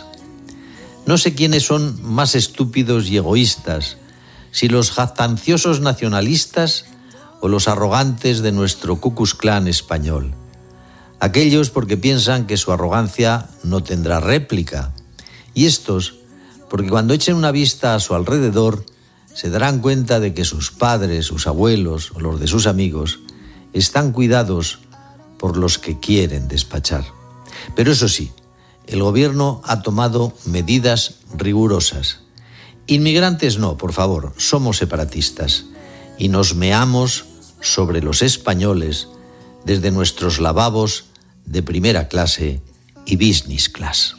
No sé quiénes son más estúpidos y egoístas, si los jactanciosos nacionalistas o los arrogantes de nuestro Ku Klux Klan español. Aquellos porque piensan que su arrogancia no tendrá réplica, y estos porque cuando echen una vista a su alrededor se darán cuenta de que sus padres, sus abuelos o los de sus amigos están cuidados por los que quieren despachar. Pero eso sí, el gobierno ha tomado medidas rigurosas. Inmigrantes no, por favor, somos separatistas y nos meamos sobre los españoles desde nuestros lavabos de primera clase y business class.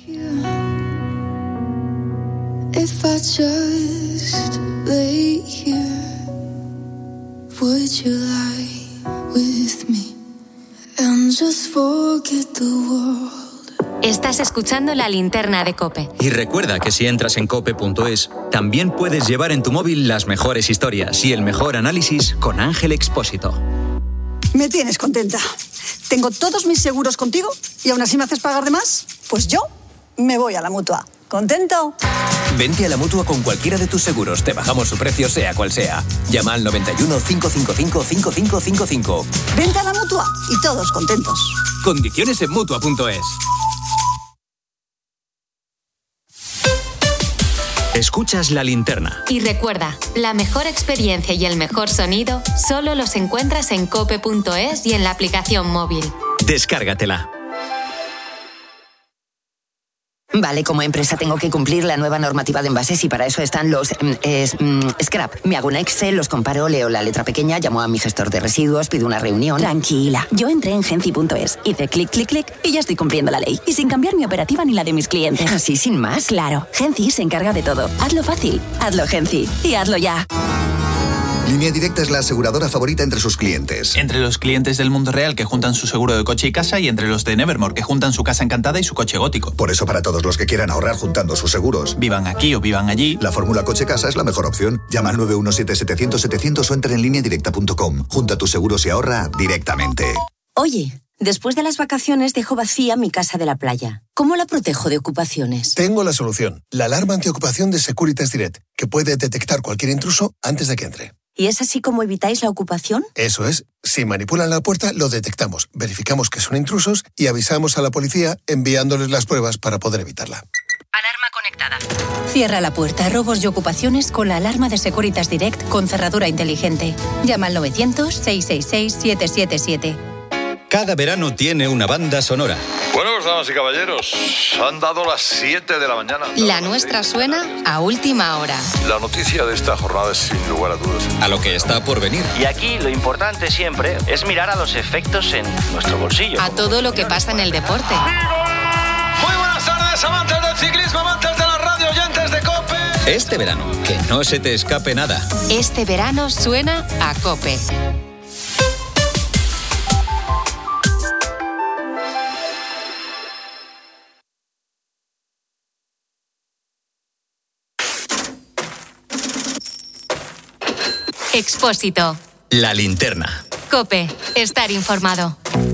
If I just lay here, would you lie with me and just forget the world? Estás escuchando La Linterna de COPE. Y recuerda que si entras en cope.es, también puedes llevar en tu móvil las mejores historias y el mejor análisis con Ángel Expósito. Me tienes contenta. Tengo todos mis seguros contigo y aún así me haces pagar de más. Pues yo me voy a la Mutua. ¿Contento? Vente a la Mutua con cualquiera de tus seguros. Te bajamos su precio sea cual sea. Llama al 91 555 5555. Vente a la Mutua y todos contentos. Condiciones en Mutua.es. Escuchas La Linterna. Y recuerda, la mejor experiencia y el mejor sonido solo los encuentras en cope.es y en la aplicación móvil. Descárgatela. Vale, como empresa tengo que cumplir la nueva normativa de envases y para eso están los scrap. Me hago un Excel, los comparo, leo la letra pequeña, llamo a mi gestor de residuos, pido una reunión. Tranquila, yo entré en Genci.es, hice clic, clic, clic y ya estoy cumpliendo la ley. Y sin cambiar mi operativa ni la de mis clientes. ¿Así sin más? Claro, Genci se encarga de todo. Hazlo fácil, hazlo Genci y hazlo ya. Línea Directa es la aseguradora favorita entre sus clientes. Entre los clientes del mundo real que juntan su seguro de coche y casa y entre los de Nevermore que juntan su casa encantada y su coche gótico. Por eso para todos los que quieran ahorrar juntando sus seguros, vivan aquí o vivan allí, la fórmula coche-casa es la mejor opción. Llama al 917-700-700 o entra en lineadirecta.com. Junta tus seguros y ahorra directamente. Oye, después de las vacaciones dejo vacía mi casa de la playa. ¿Cómo la protejo de ocupaciones? Tengo la solución. La alarma antiocupación de Securitas Direct, que puede detectar cualquier intruso antes de que entre. ¿Y es así como evitáis la ocupación? Eso es. Si manipulan la puerta, lo detectamos, verificamos que son intrusos y avisamos a la policía enviándoles las pruebas para poder evitarla. Alarma conectada. Cierra la puerta a robos y ocupaciones con la alarma de Securitas Direct con cerradura inteligente. Llama al 900-666-777. Cada verano tiene una banda sonora. Bueno, pues damas y caballeros, han dado las 7 de la mañana. La nuestra suena a última hora. La noticia de esta jornada es sin lugar a dudas. A lo que está por venir. Y aquí lo importante siempre es mirar a los efectos en nuestro bolsillo. A todo lo que pasa en el deporte. Muy buenas tardes, amantes del ciclismo, amantes de la radio, oyentes de COPE. Este verano, que no se te escape nada. Este verano suena a COPE. Expósito. La Linterna. COPE. Estar informado.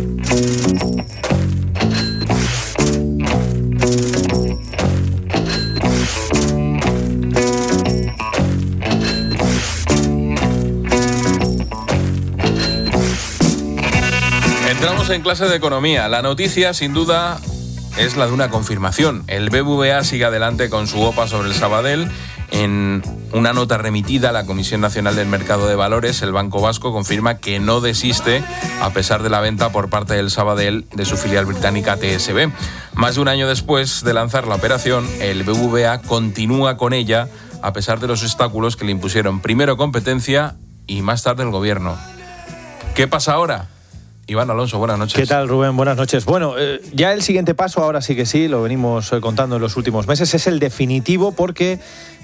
Entramos en clase de economía. La noticia, sin duda, es la de una confirmación. El BBVA sigue adelante con su OPA sobre el Sabadell. En una nota remitida a la Comisión Nacional del Mercado de Valores, el Banco Vasco confirma que no desiste a pesar de la venta por parte del Sabadell de su filial británica TSB. Más de un año después de lanzar la operación, el BBVA continúa con ella a pesar de los obstáculos que le impusieron primero competencia y más tarde el gobierno. ¿Qué pasa ahora? Iván Alonso, buenas noches. ¿Qué tal, Rubén? Buenas noches. Bueno, ya el siguiente paso, ahora sí que sí, lo venimos contando en los últimos meses, es el definitivo porque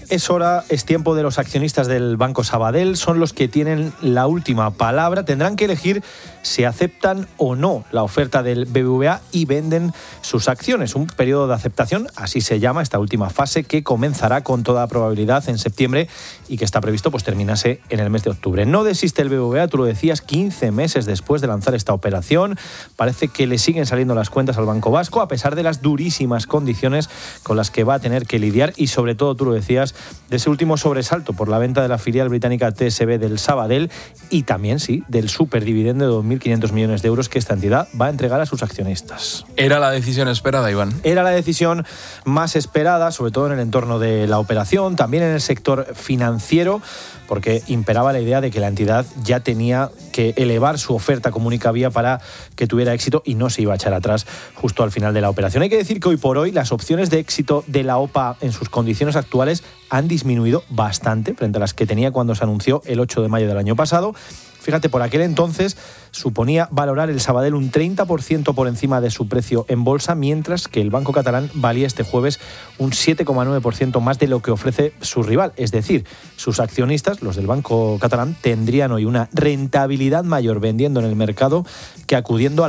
es tiempo de los accionistas del Banco Sabadell, son los que tienen la última palabra, tendrán que elegir si aceptan o no la oferta del BBVA y venden sus acciones. Un periodo de aceptación, así se llama esta última fase, que comenzará con toda probabilidad en septiembre y que está previsto pues terminase en el mes de octubre. No desiste el BBVA, tú lo decías, 15 meses después de lanzar esta operación. Parece que le siguen saliendo las cuentas al Banco Vasco, a pesar de las durísimas condiciones con las que va a tener que lidiar y sobre todo, tú lo decías, de ese último sobresalto por la venta de la filial británica TSB del Sabadell y también, sí, del superdividendo de 2.500 millones de euros que esta entidad va a entregar a sus accionistas. ¿Era la decisión esperada, Iván? Era la decisión más esperada, sobre todo en el entorno de la operación, también en el sector financiero, porque imperaba la idea de que la entidad ya tenía que elevar su oferta comunicavía para que tuviera éxito y no se iba a echar atrás justo al final de la operación. Hay que decir que hoy por hoy las opciones de éxito de la OPA en sus condiciones actuales han disminuido bastante frente a las que tenía cuando se anunció el 8 de mayo del año pasado. Fíjate, por aquel entonces suponía valorar el Sabadell un 30% por encima de su precio en bolsa, mientras que el Banco Catalán valía este jueves un 7,9% más de lo que ofrece su rival. Es decir, sus accionistas, los del Banco Catalán, tendrían hoy una rentabilidad mayor vendiendo en el mercado que acudiendo a la OPA.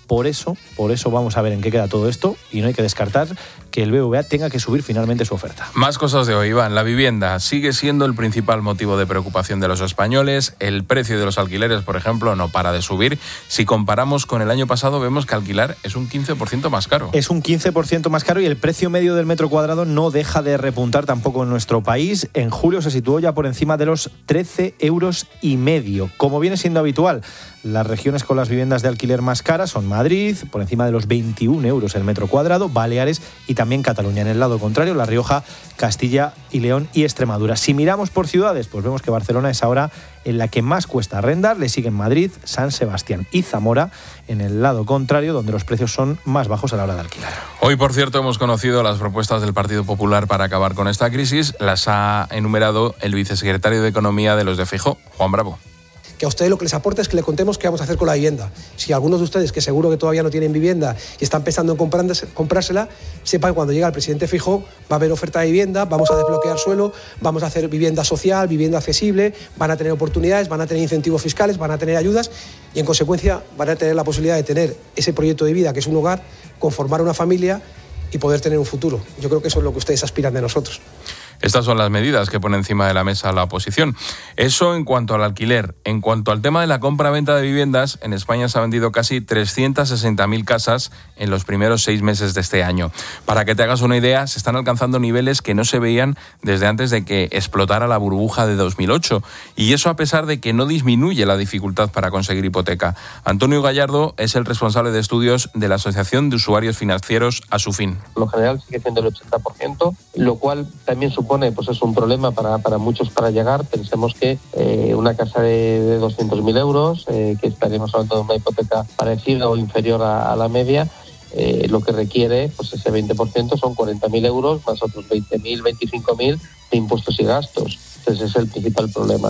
Por eso vamos a ver en qué queda todo esto y no hay que descartar que el BBVA tenga que subir finalmente su oferta. Más cosas de hoy, Iván. La vivienda sigue siendo el principal motivo de preocupación de los españoles. El precio de los alquileres, por ejemplo, no para de subir. Si comparamos con el año pasado, vemos que alquilar es un 15% más caro. Es un 15% más caro y el precio medio del metro cuadrado no deja de repuntar tampoco en nuestro país. En julio se situó ya por encima de los 13,5 euros. Como viene siendo habitual, las regiones con las viviendas de alquiler más caras son Madrid, por encima de los 21 euros el metro cuadrado, Baleares y también Cataluña. En el lado contrario, La Rioja, Castilla y León y Extremadura. Si miramos por ciudades, pues vemos que Barcelona es ahora en la que más cuesta arrendar. Le siguen Madrid, San Sebastián y Zamora, en el lado contrario, donde los precios son más bajos a la hora de alquilar. Hoy, por cierto, hemos conocido las propuestas del Partido Popular para acabar con esta crisis. Las ha enumerado el vicesecretario de Economía de los de Feijóo, Juan Bravo. Que a ustedes lo que les aporta es que le contemos qué vamos a hacer con la vivienda. Si algunos de ustedes, que seguro que todavía no tienen vivienda y están pensando en comprársela, sepan que cuando llega el presidente Feijóo va a haber oferta de vivienda, vamos a desbloquear suelo, vamos a hacer vivienda social, vivienda accesible, van a tener oportunidades, van a tener incentivos fiscales, van a tener ayudas y en consecuencia van a tener la posibilidad de tener ese proyecto de vida que es un hogar, conformar una familia y poder tener un futuro. Yo creo que eso es lo que ustedes aspiran de nosotros. Estas son las medidas que pone encima de la mesa la oposición. Eso en cuanto al alquiler. En cuanto al tema de la compra-venta de viviendas, en España se han vendido casi 360.000 casas en los primeros 6 meses de este año. Para que te hagas una idea, se están alcanzando niveles que no se veían desde antes de que explotara la burbuja de 2008. Y eso a pesar de que no disminuye la dificultad para conseguir hipoteca. Antonio Gallardo es el responsable de estudios de la Asociación de Usuarios Financieros Asufin. Lo general sigue siendo el 80%, lo cual también supone pues es un problema para muchos para llegar. Pensemos que una casa de 200.000 euros, que estaríamos hablando de una hipoteca parecida o inferior a la media, lo que requiere pues ese 20% son 40.000 euros más otros 20.000, 25.000 de impuestos y gastos. Entonces ese es el principal problema.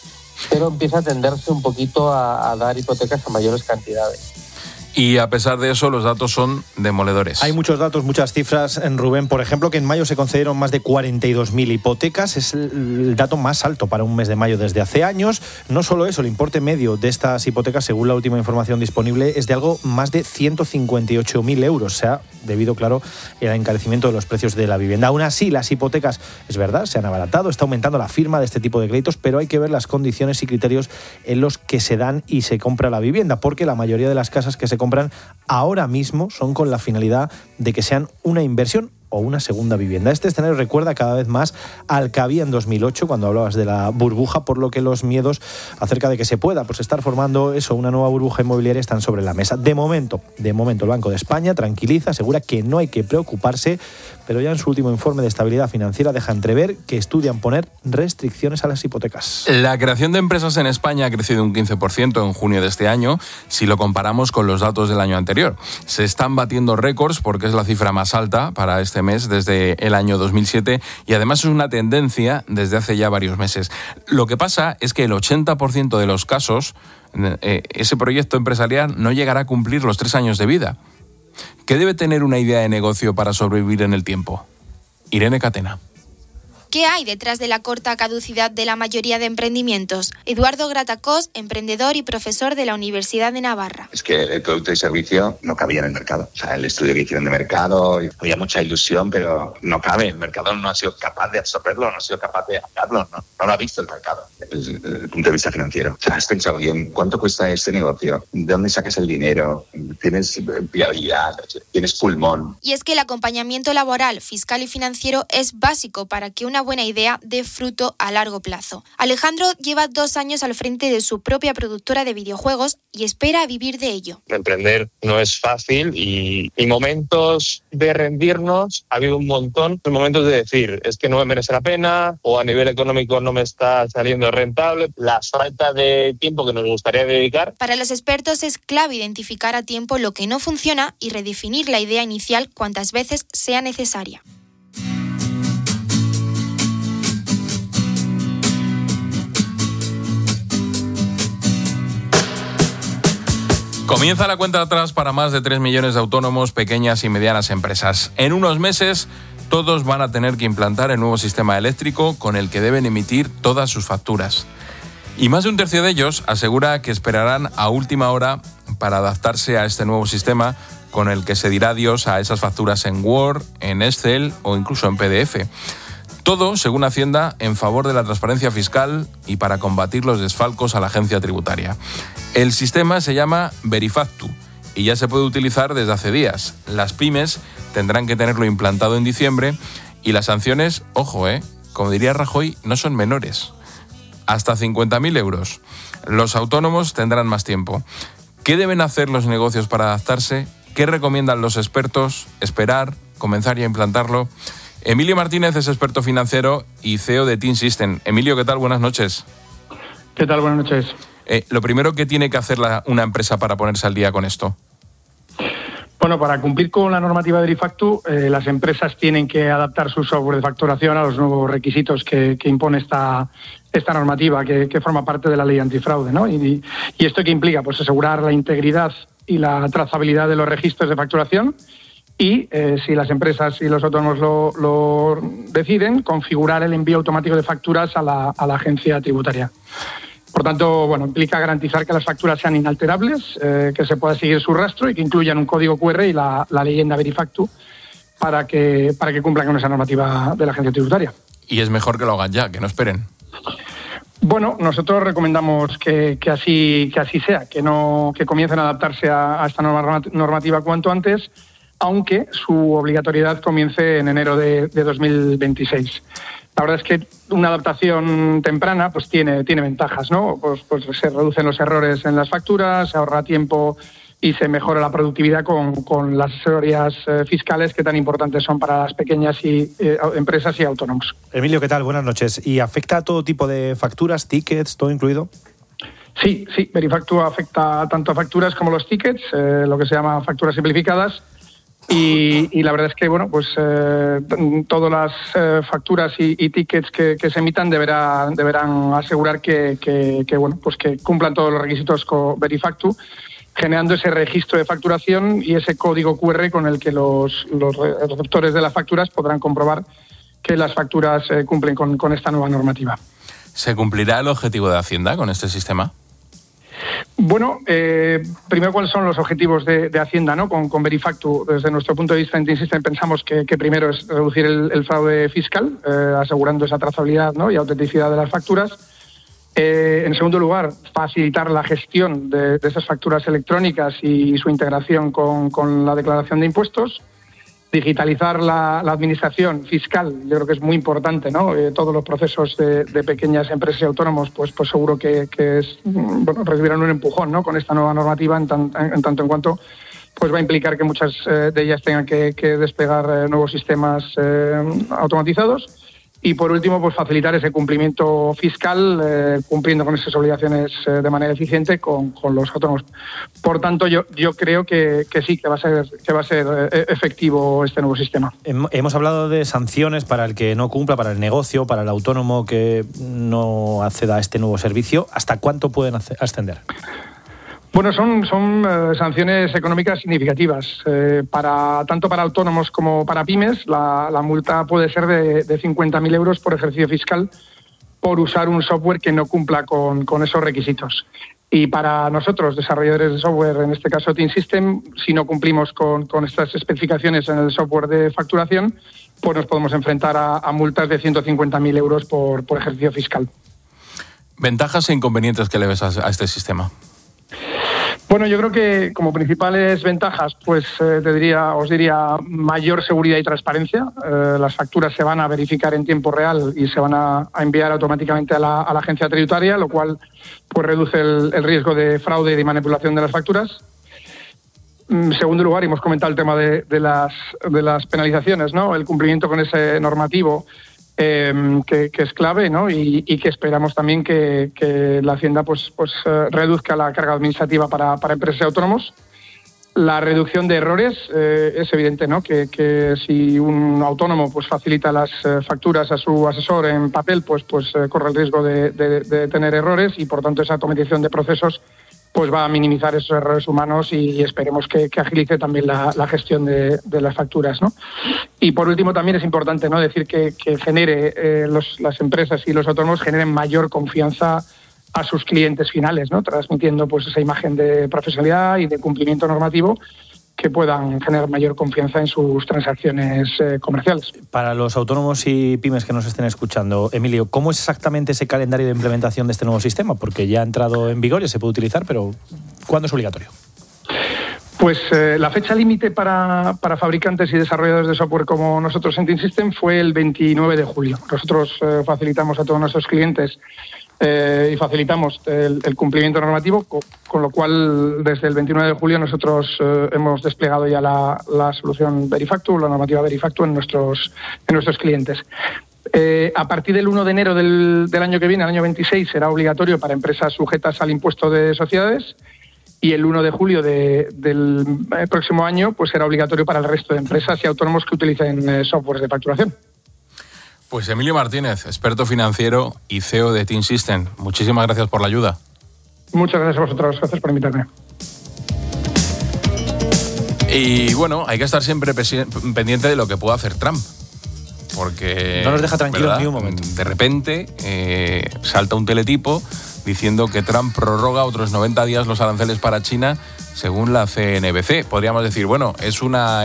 Pero empieza a tenderse un poquito a dar hipotecas a mayores cantidades. Y a pesar de eso, los datos son demoledores. Hay muchos datos, muchas cifras, Rubén. Por ejemplo, que en mayo se concedieron más de 42.000 hipotecas. Es el dato más alto para un mes de mayo desde hace años. No solo eso, el importe medio de estas hipotecas, según la última información disponible, es de algo más de 158.000 euros. O sea, debido, claro, al encarecimiento de los precios de la vivienda. Aún así, las hipotecas, es verdad, se han abaratado, está aumentando la firma de este tipo de créditos, pero hay que ver las condiciones y criterios en los que se dan y se compra la vivienda, porque la mayoría de las casas que se compran ahora mismo son con la finalidad de que sean una inversión o una segunda vivienda. Este escenario recuerda cada vez más al que había en 2008, cuando hablabas de la burbuja, por lo que los miedos acerca de que se pueda pues estar formando una nueva burbuja inmobiliaria están sobre la mesa. De momento, el Banco de España tranquiliza, asegura que no hay que preocuparse, pero ya en su último informe de estabilidad financiera deja entrever que estudian poner restricciones a las hipotecas. La creación de empresas en España ha crecido un 15% en junio de este año, si lo comparamos con los datos del año anterior. Se están batiendo récords porque es la cifra más alta para este mes desde el año 2007 y además es una tendencia desde hace ya varios meses. Lo que pasa es que el 80% de los casos, ese proyecto empresarial no llegará a cumplir los 3 años de vida. ¿Qué debe tener una idea de negocio para sobrevivir en el tiempo? Irene Catena. ¿Qué hay detrás de la corta caducidad de la mayoría de emprendimientos? Eduardo Gratacós, emprendedor y profesor de la Universidad de Navarra. Es que el producto y servicio no cabía en el mercado. O sea, el estudio que hicieron de mercado, había mucha ilusión, pero no cabe. El mercado no ha sido capaz de absorberlo, no ha sido capaz de hacerlo, no lo ha visto el mercado desde el punto de vista financiero. O sea, has pensado bien, ¿cuánto cuesta este negocio? ¿De dónde sacas el dinero? ¿Tienes viabilidad? ¿Tienes pulmón? Y es que el acompañamiento laboral, fiscal y financiero es básico para que una buena idea dé fruto a largo plazo. Alejandro lleva 2 años al frente de su propia productora de videojuegos y espera vivir de ello. Emprender no es fácil y momentos de rendirnos ha habido un montón. Momentos de decir, es que no me merece la pena o a nivel económico no me está saliendo rentable. La falta de tiempo que nos gustaría dedicar. Para los expertos es clave identificar a tiempo lo que no funciona y redefinir la idea inicial cuantas veces sea necesaria. Comienza la cuenta atrás para más de 3 millones de autónomos, pequeñas y medianas empresas. En unos meses, todos van a tener que implantar el nuevo sistema eléctrico con el que deben emitir todas sus facturas. Y más de un tercio de ellos asegura que esperarán a última hora para adaptarse a este nuevo sistema con el que se dirá adiós a esas facturas en Word, en Excel o incluso en PDF. Todo, según Hacienda, en favor de la transparencia fiscal y para combatir los desfalcos a la agencia tributaria. El sistema se llama Verifactu y ya se puede utilizar desde hace días. Las pymes tendrán que tenerlo implantado en diciembre y las sanciones, ojo, como diría Rajoy, no son menores. Hasta 50.000 euros. Los autónomos tendrán más tiempo. ¿Qué deben hacer los negocios para adaptarse? ¿Qué recomiendan los expertos? ¿Esperar? ¿Comenzar ya a implantarlo? Emilio Martínez es experto financiero y CEO de T-Systems. Emilio, ¿qué tal? Buenas noches. ¿Qué tal? Buenas noches. Lo primero que tiene que hacer una empresa para ponerse al día con esto. Bueno, para cumplir con la normativa de Verifactu, las empresas tienen que adaptar su software de facturación a los nuevos requisitos que impone esta normativa, que forma parte de la ley antifraude, ¿no? Y esto que implica, pues, asegurar la integridad y la trazabilidad de los registros de facturación y, si las empresas y los autónomos lo deciden, configurar el envío automático de facturas a la agencia tributaria. Por tanto, bueno, implica garantizar que las facturas sean inalterables, que se pueda seguir su rastro y que incluyan un código QR y la leyenda Verifactu para que cumplan con esa normativa de la agencia tributaria. Y es mejor que lo hagan ya, que no esperen. Bueno, nosotros recomendamos que así sea, que comiencen a adaptarse a esta normativa cuanto antes, aunque su obligatoriedad comience en enero de 2026. La verdad es que una adaptación temprana pues tiene ventajas, ¿no? Pues se reducen los errores en las facturas, se ahorra tiempo y se mejora la productividad con las asesorías fiscales que tan importantes son para las pequeñas empresas y autónomos. Emilio, ¿qué tal? Buenas noches. ¿Y afecta a todo tipo de facturas, tickets, todo incluido? Sí, Verifactu afecta tanto a facturas como los tickets, lo que se llama facturas simplificadas. Y la verdad es que, bueno, pues todas las facturas y tickets que se emitan deberán asegurar que cumplan todos los requisitos con Verifactu, generando ese registro de facturación y ese código QR con el que los receptores de las facturas podrán comprobar que las facturas cumplen con esta nueva normativa. ¿Se cumplirá el objetivo de Hacienda con este sistema? Bueno, primero, ¿cuáles son los objetivos de Hacienda, ¿no? Con Verifactu? Desde nuestro punto de vista en T-Systems pensamos que primero es reducir el fraude fiscal, asegurando esa trazabilidad, ¿no? y autenticidad de las facturas. En segundo lugar, facilitar la gestión de esas facturas electrónicas y su integración con la declaración de impuestos. Digitalizar la administración fiscal, yo creo que es muy importante, ¿no? Todos los procesos de pequeñas empresas y autónomos, pues seguro que recibirán un empujón, ¿no? Con esta nueva normativa, en tanto en cuanto pues va a implicar que muchas de ellas tengan que desplegar nuevos sistemas automatizados. Y por último, pues facilitar ese cumplimiento fiscal, cumpliendo con esas obligaciones de manera eficiente con los autónomos. Por tanto, yo creo que sí, que va a ser efectivo este nuevo sistema. Hemos hablado de sanciones para el que no cumpla, para el negocio, para el autónomo que no acceda a este nuevo servicio. ¿Hasta cuánto pueden ascender? Bueno, son sanciones económicas significativas. Tanto para autónomos como para pymes, la multa puede ser de 50.000 euros por ejercicio fiscal por usar un software que no cumpla con esos requisitos. Y para nosotros, desarrolladores de software, en este caso T-Systems, si no cumplimos con estas especificaciones en el software de facturación, pues nos podemos enfrentar a multas de 150.000 euros por ejercicio fiscal. ¿Ventajas e inconvenientes que le ves a este sistema? Bueno, yo creo que como principales ventajas, pues os diría mayor seguridad y transparencia. Las facturas se van a verificar en tiempo real y se van a enviar automáticamente a la agencia tributaria, lo cual pues reduce el riesgo de fraude y de manipulación de las facturas. En segundo lugar, hemos comentado el tema de las penalizaciones, ¿no? El cumplimiento con ese normativo que es clave, ¿no? Y que esperamos también que la Hacienda pues reduzca la carga administrativa para empresas y autónomos. La reducción de errores es evidente, ¿no? Que si un autónomo pues facilita las facturas a su asesor en papel, pues corre el riesgo de tener errores y por tanto esa automatización de procesos pues va a minimizar esos errores humanos y esperemos que agilice también la gestión de las facturas, ¿no? Y por último también es importante, ¿no? Decir que genere las empresas y los autónomos generen mayor confianza a sus clientes finales, ¿no? Transmitiendo pues esa imagen de profesionalidad y de cumplimiento normativo que puedan generar mayor confianza en sus transacciones comerciales. Para los autónomos y pymes que nos estén escuchando, Emilio, ¿cómo es exactamente ese calendario de implementación de este nuevo sistema? Porque ya ha entrado en vigor y se puede utilizar, pero ¿cuándo es obligatorio? Pues la fecha límite para fabricantes y desarrolladores de software como nosotros en Team System fue el 29 de julio. Nosotros facilitamos a todos nuestros clientes y facilitamos el cumplimiento normativo, con lo cual desde el 29 de julio nosotros hemos desplegado ya la solución Verifactu, la normativa Verifactu en nuestros clientes. A partir del 1 de enero del año que viene, el año 26, será obligatorio para empresas sujetas al impuesto de sociedades, y el 1 de julio del próximo año pues será obligatorio para el resto de empresas y autónomos que utilicen software de facturación. Pues Emilio Martínez, experto financiero y CEO de Team System. Muchísimas gracias por la ayuda. Muchas gracias a vosotros, gracias por invitarme. Y bueno, hay que estar siempre pendiente de lo que pueda hacer Trump. Porque no nos deja tranquilos ni un momento. De repente salta un teletipo diciendo que Trump prorroga otros 90 días los aranceles para China, según la CNBC. Podríamos decir, bueno, es una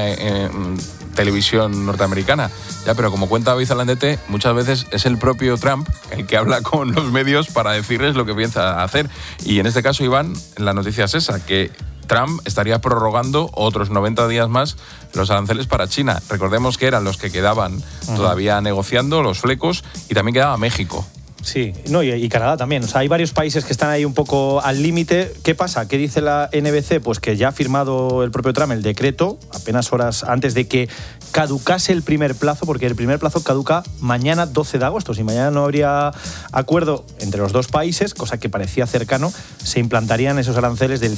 televisión norteamericana. Ya, pero como cuenta David Alandete, muchas veces es el propio Trump el que habla con los medios para decirles lo que piensa hacer. Y en este caso, Iván, la noticia es esa, que Trump estaría prorrogando otros 90 días más los aranceles para China. Recordemos que eran los que quedaban todavía negociando, los flecos, y también quedaba México. Sí, no, y Canadá también. O sea, hay varios países que están ahí un poco al límite. ¿Qué pasa? ¿Qué dice la NBC? Pues que ya ha firmado el propio Trump el decreto, apenas horas antes de que caducase el primer plazo, porque el primer plazo caduca mañana 12 de agosto. Si mañana no habría acuerdo entre los dos países, cosa que parecía cercano, se implantarían esos aranceles del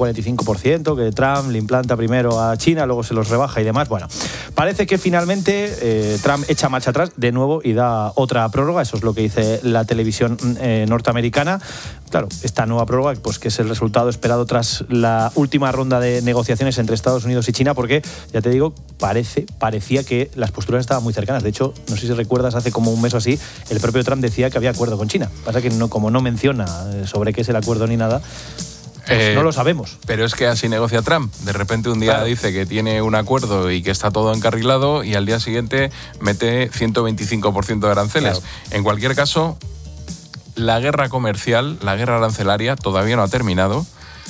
145% que Trump le implanta primero a China, luego se los rebaja y demás. Bueno, parece que finalmente Trump echa marcha atrás de nuevo y da otra prórroga. Eso es lo que dice la televisión norteamericana. Claro, esta nueva prórroga, pues que es el resultado esperado tras la última ronda de negociaciones entre Estados Unidos y China, porque, ya te digo, parecía que las posturas estaban muy cercanas. De hecho, no sé si recuerdas, hace como un mes o así, el propio Trump decía que había acuerdo con China. Pasa que como no menciona sobre qué es el acuerdo ni nada, pues no lo sabemos. Pero es que así negocia Trump. De repente un día dice que tiene un acuerdo y que está todo encarrilado, y al día siguiente mete 125% de aranceles. Claro. En cualquier caso, la guerra comercial, la guerra arancelaria todavía no ha terminado,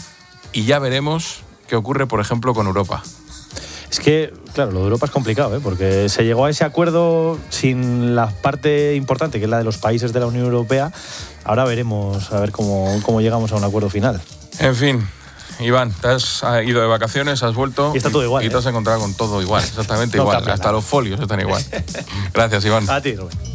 y ya veremos qué ocurre, por ejemplo, con Europa. Es que, claro, lo de Europa es complicado, porque se llegó a ese acuerdo sin la parte importante, que es la de los países de la Unión Europea. Ahora veremos a ver cómo llegamos a un acuerdo final. En fin, Iván, te has ido de vacaciones, has vuelto y está todo igual. Y te has encontrado con todo igual, exactamente igual. Hasta nada. Los folios están igual. Gracias, Iván. A ti, Rubén.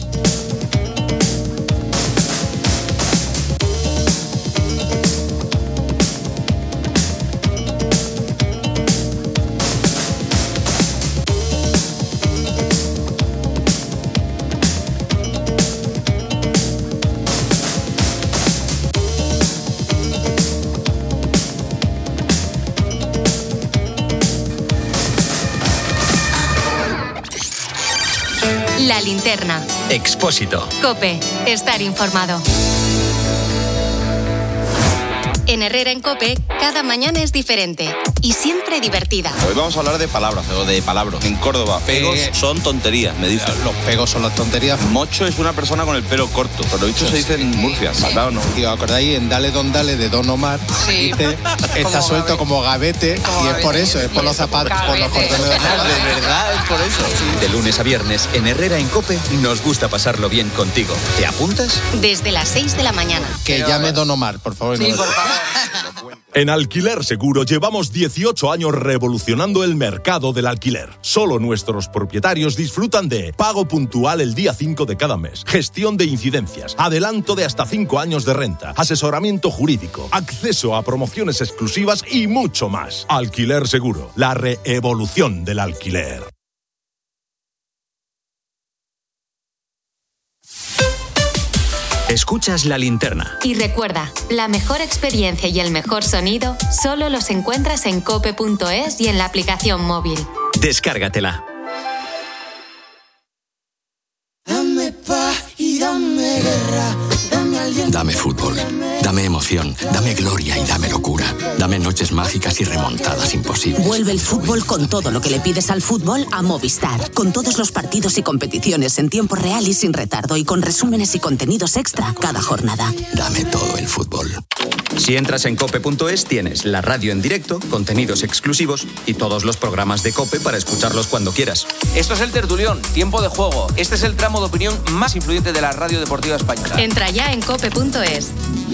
La linterna. Expósito. COPE. Estar informado. En Herrera en COPE, cada mañana es diferente y siempre divertida. Hoy vamos a hablar de palabras o de palabras. En Córdoba, pegos son tonterías, me dicen. Los pegos son las tonterías. Mocho es una persona con el pelo corto. Por lo dicho se dice en Murcia. ¿Verdad o no? Tío, ¿acordáis en Dale Don Dale de Don Omar? Sí. Dice, está suelto como gavete, y es por eso, es por los zapatos, por los cordones de zapatos. De verdad, es por eso. Sí. De lunes a viernes, en Herrera en COPE, nos gusta pasarlo bien contigo. ¿Te apuntas? Desde las 6 de la mañana. Que llame Don Omar, por favor. Sí, por favor. En Alquiler Seguro llevamos 18 años revolucionando el mercado del alquiler. Solo nuestros propietarios disfrutan de pago puntual el día 5 de cada mes, gestión de incidencias, adelanto de hasta 5 años de renta, asesoramiento jurídico, acceso a promociones exclusivas y mucho más. Alquiler Seguro, la reevolución del alquiler. Escuchas La Linterna. Y recuerda, la mejor experiencia y el mejor sonido solo los encuentras en cope.es y en la aplicación móvil. Descárgatela. Dame paz y dame guerra, dame aliento. Dame fútbol. Dame gloria y dame locura. Dame noches mágicas y remontadas imposibles. Vuelve el fútbol con todo lo que le pides al fútbol a Movistar. Con todos los partidos y competiciones en tiempo real y sin retardo, y con resúmenes y contenidos extra cada jornada. Dame todo el fútbol. Si entras en cope.es tienes la radio en directo, contenidos exclusivos y todos los programas de COPE para escucharlos cuando quieras. Esto es El Tertulión, tiempo de juego. Este es el tramo de opinión más influyente de la radio deportiva española. Entra ya en cope.es.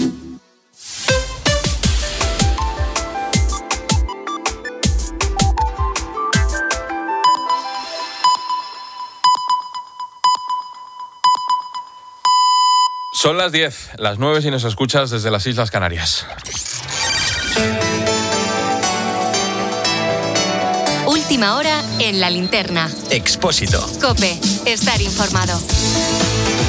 Son las 10, las 9 si nos escuchas desde las Islas Canarias. Última hora en La Linterna. Expósito. COPE, estar informado.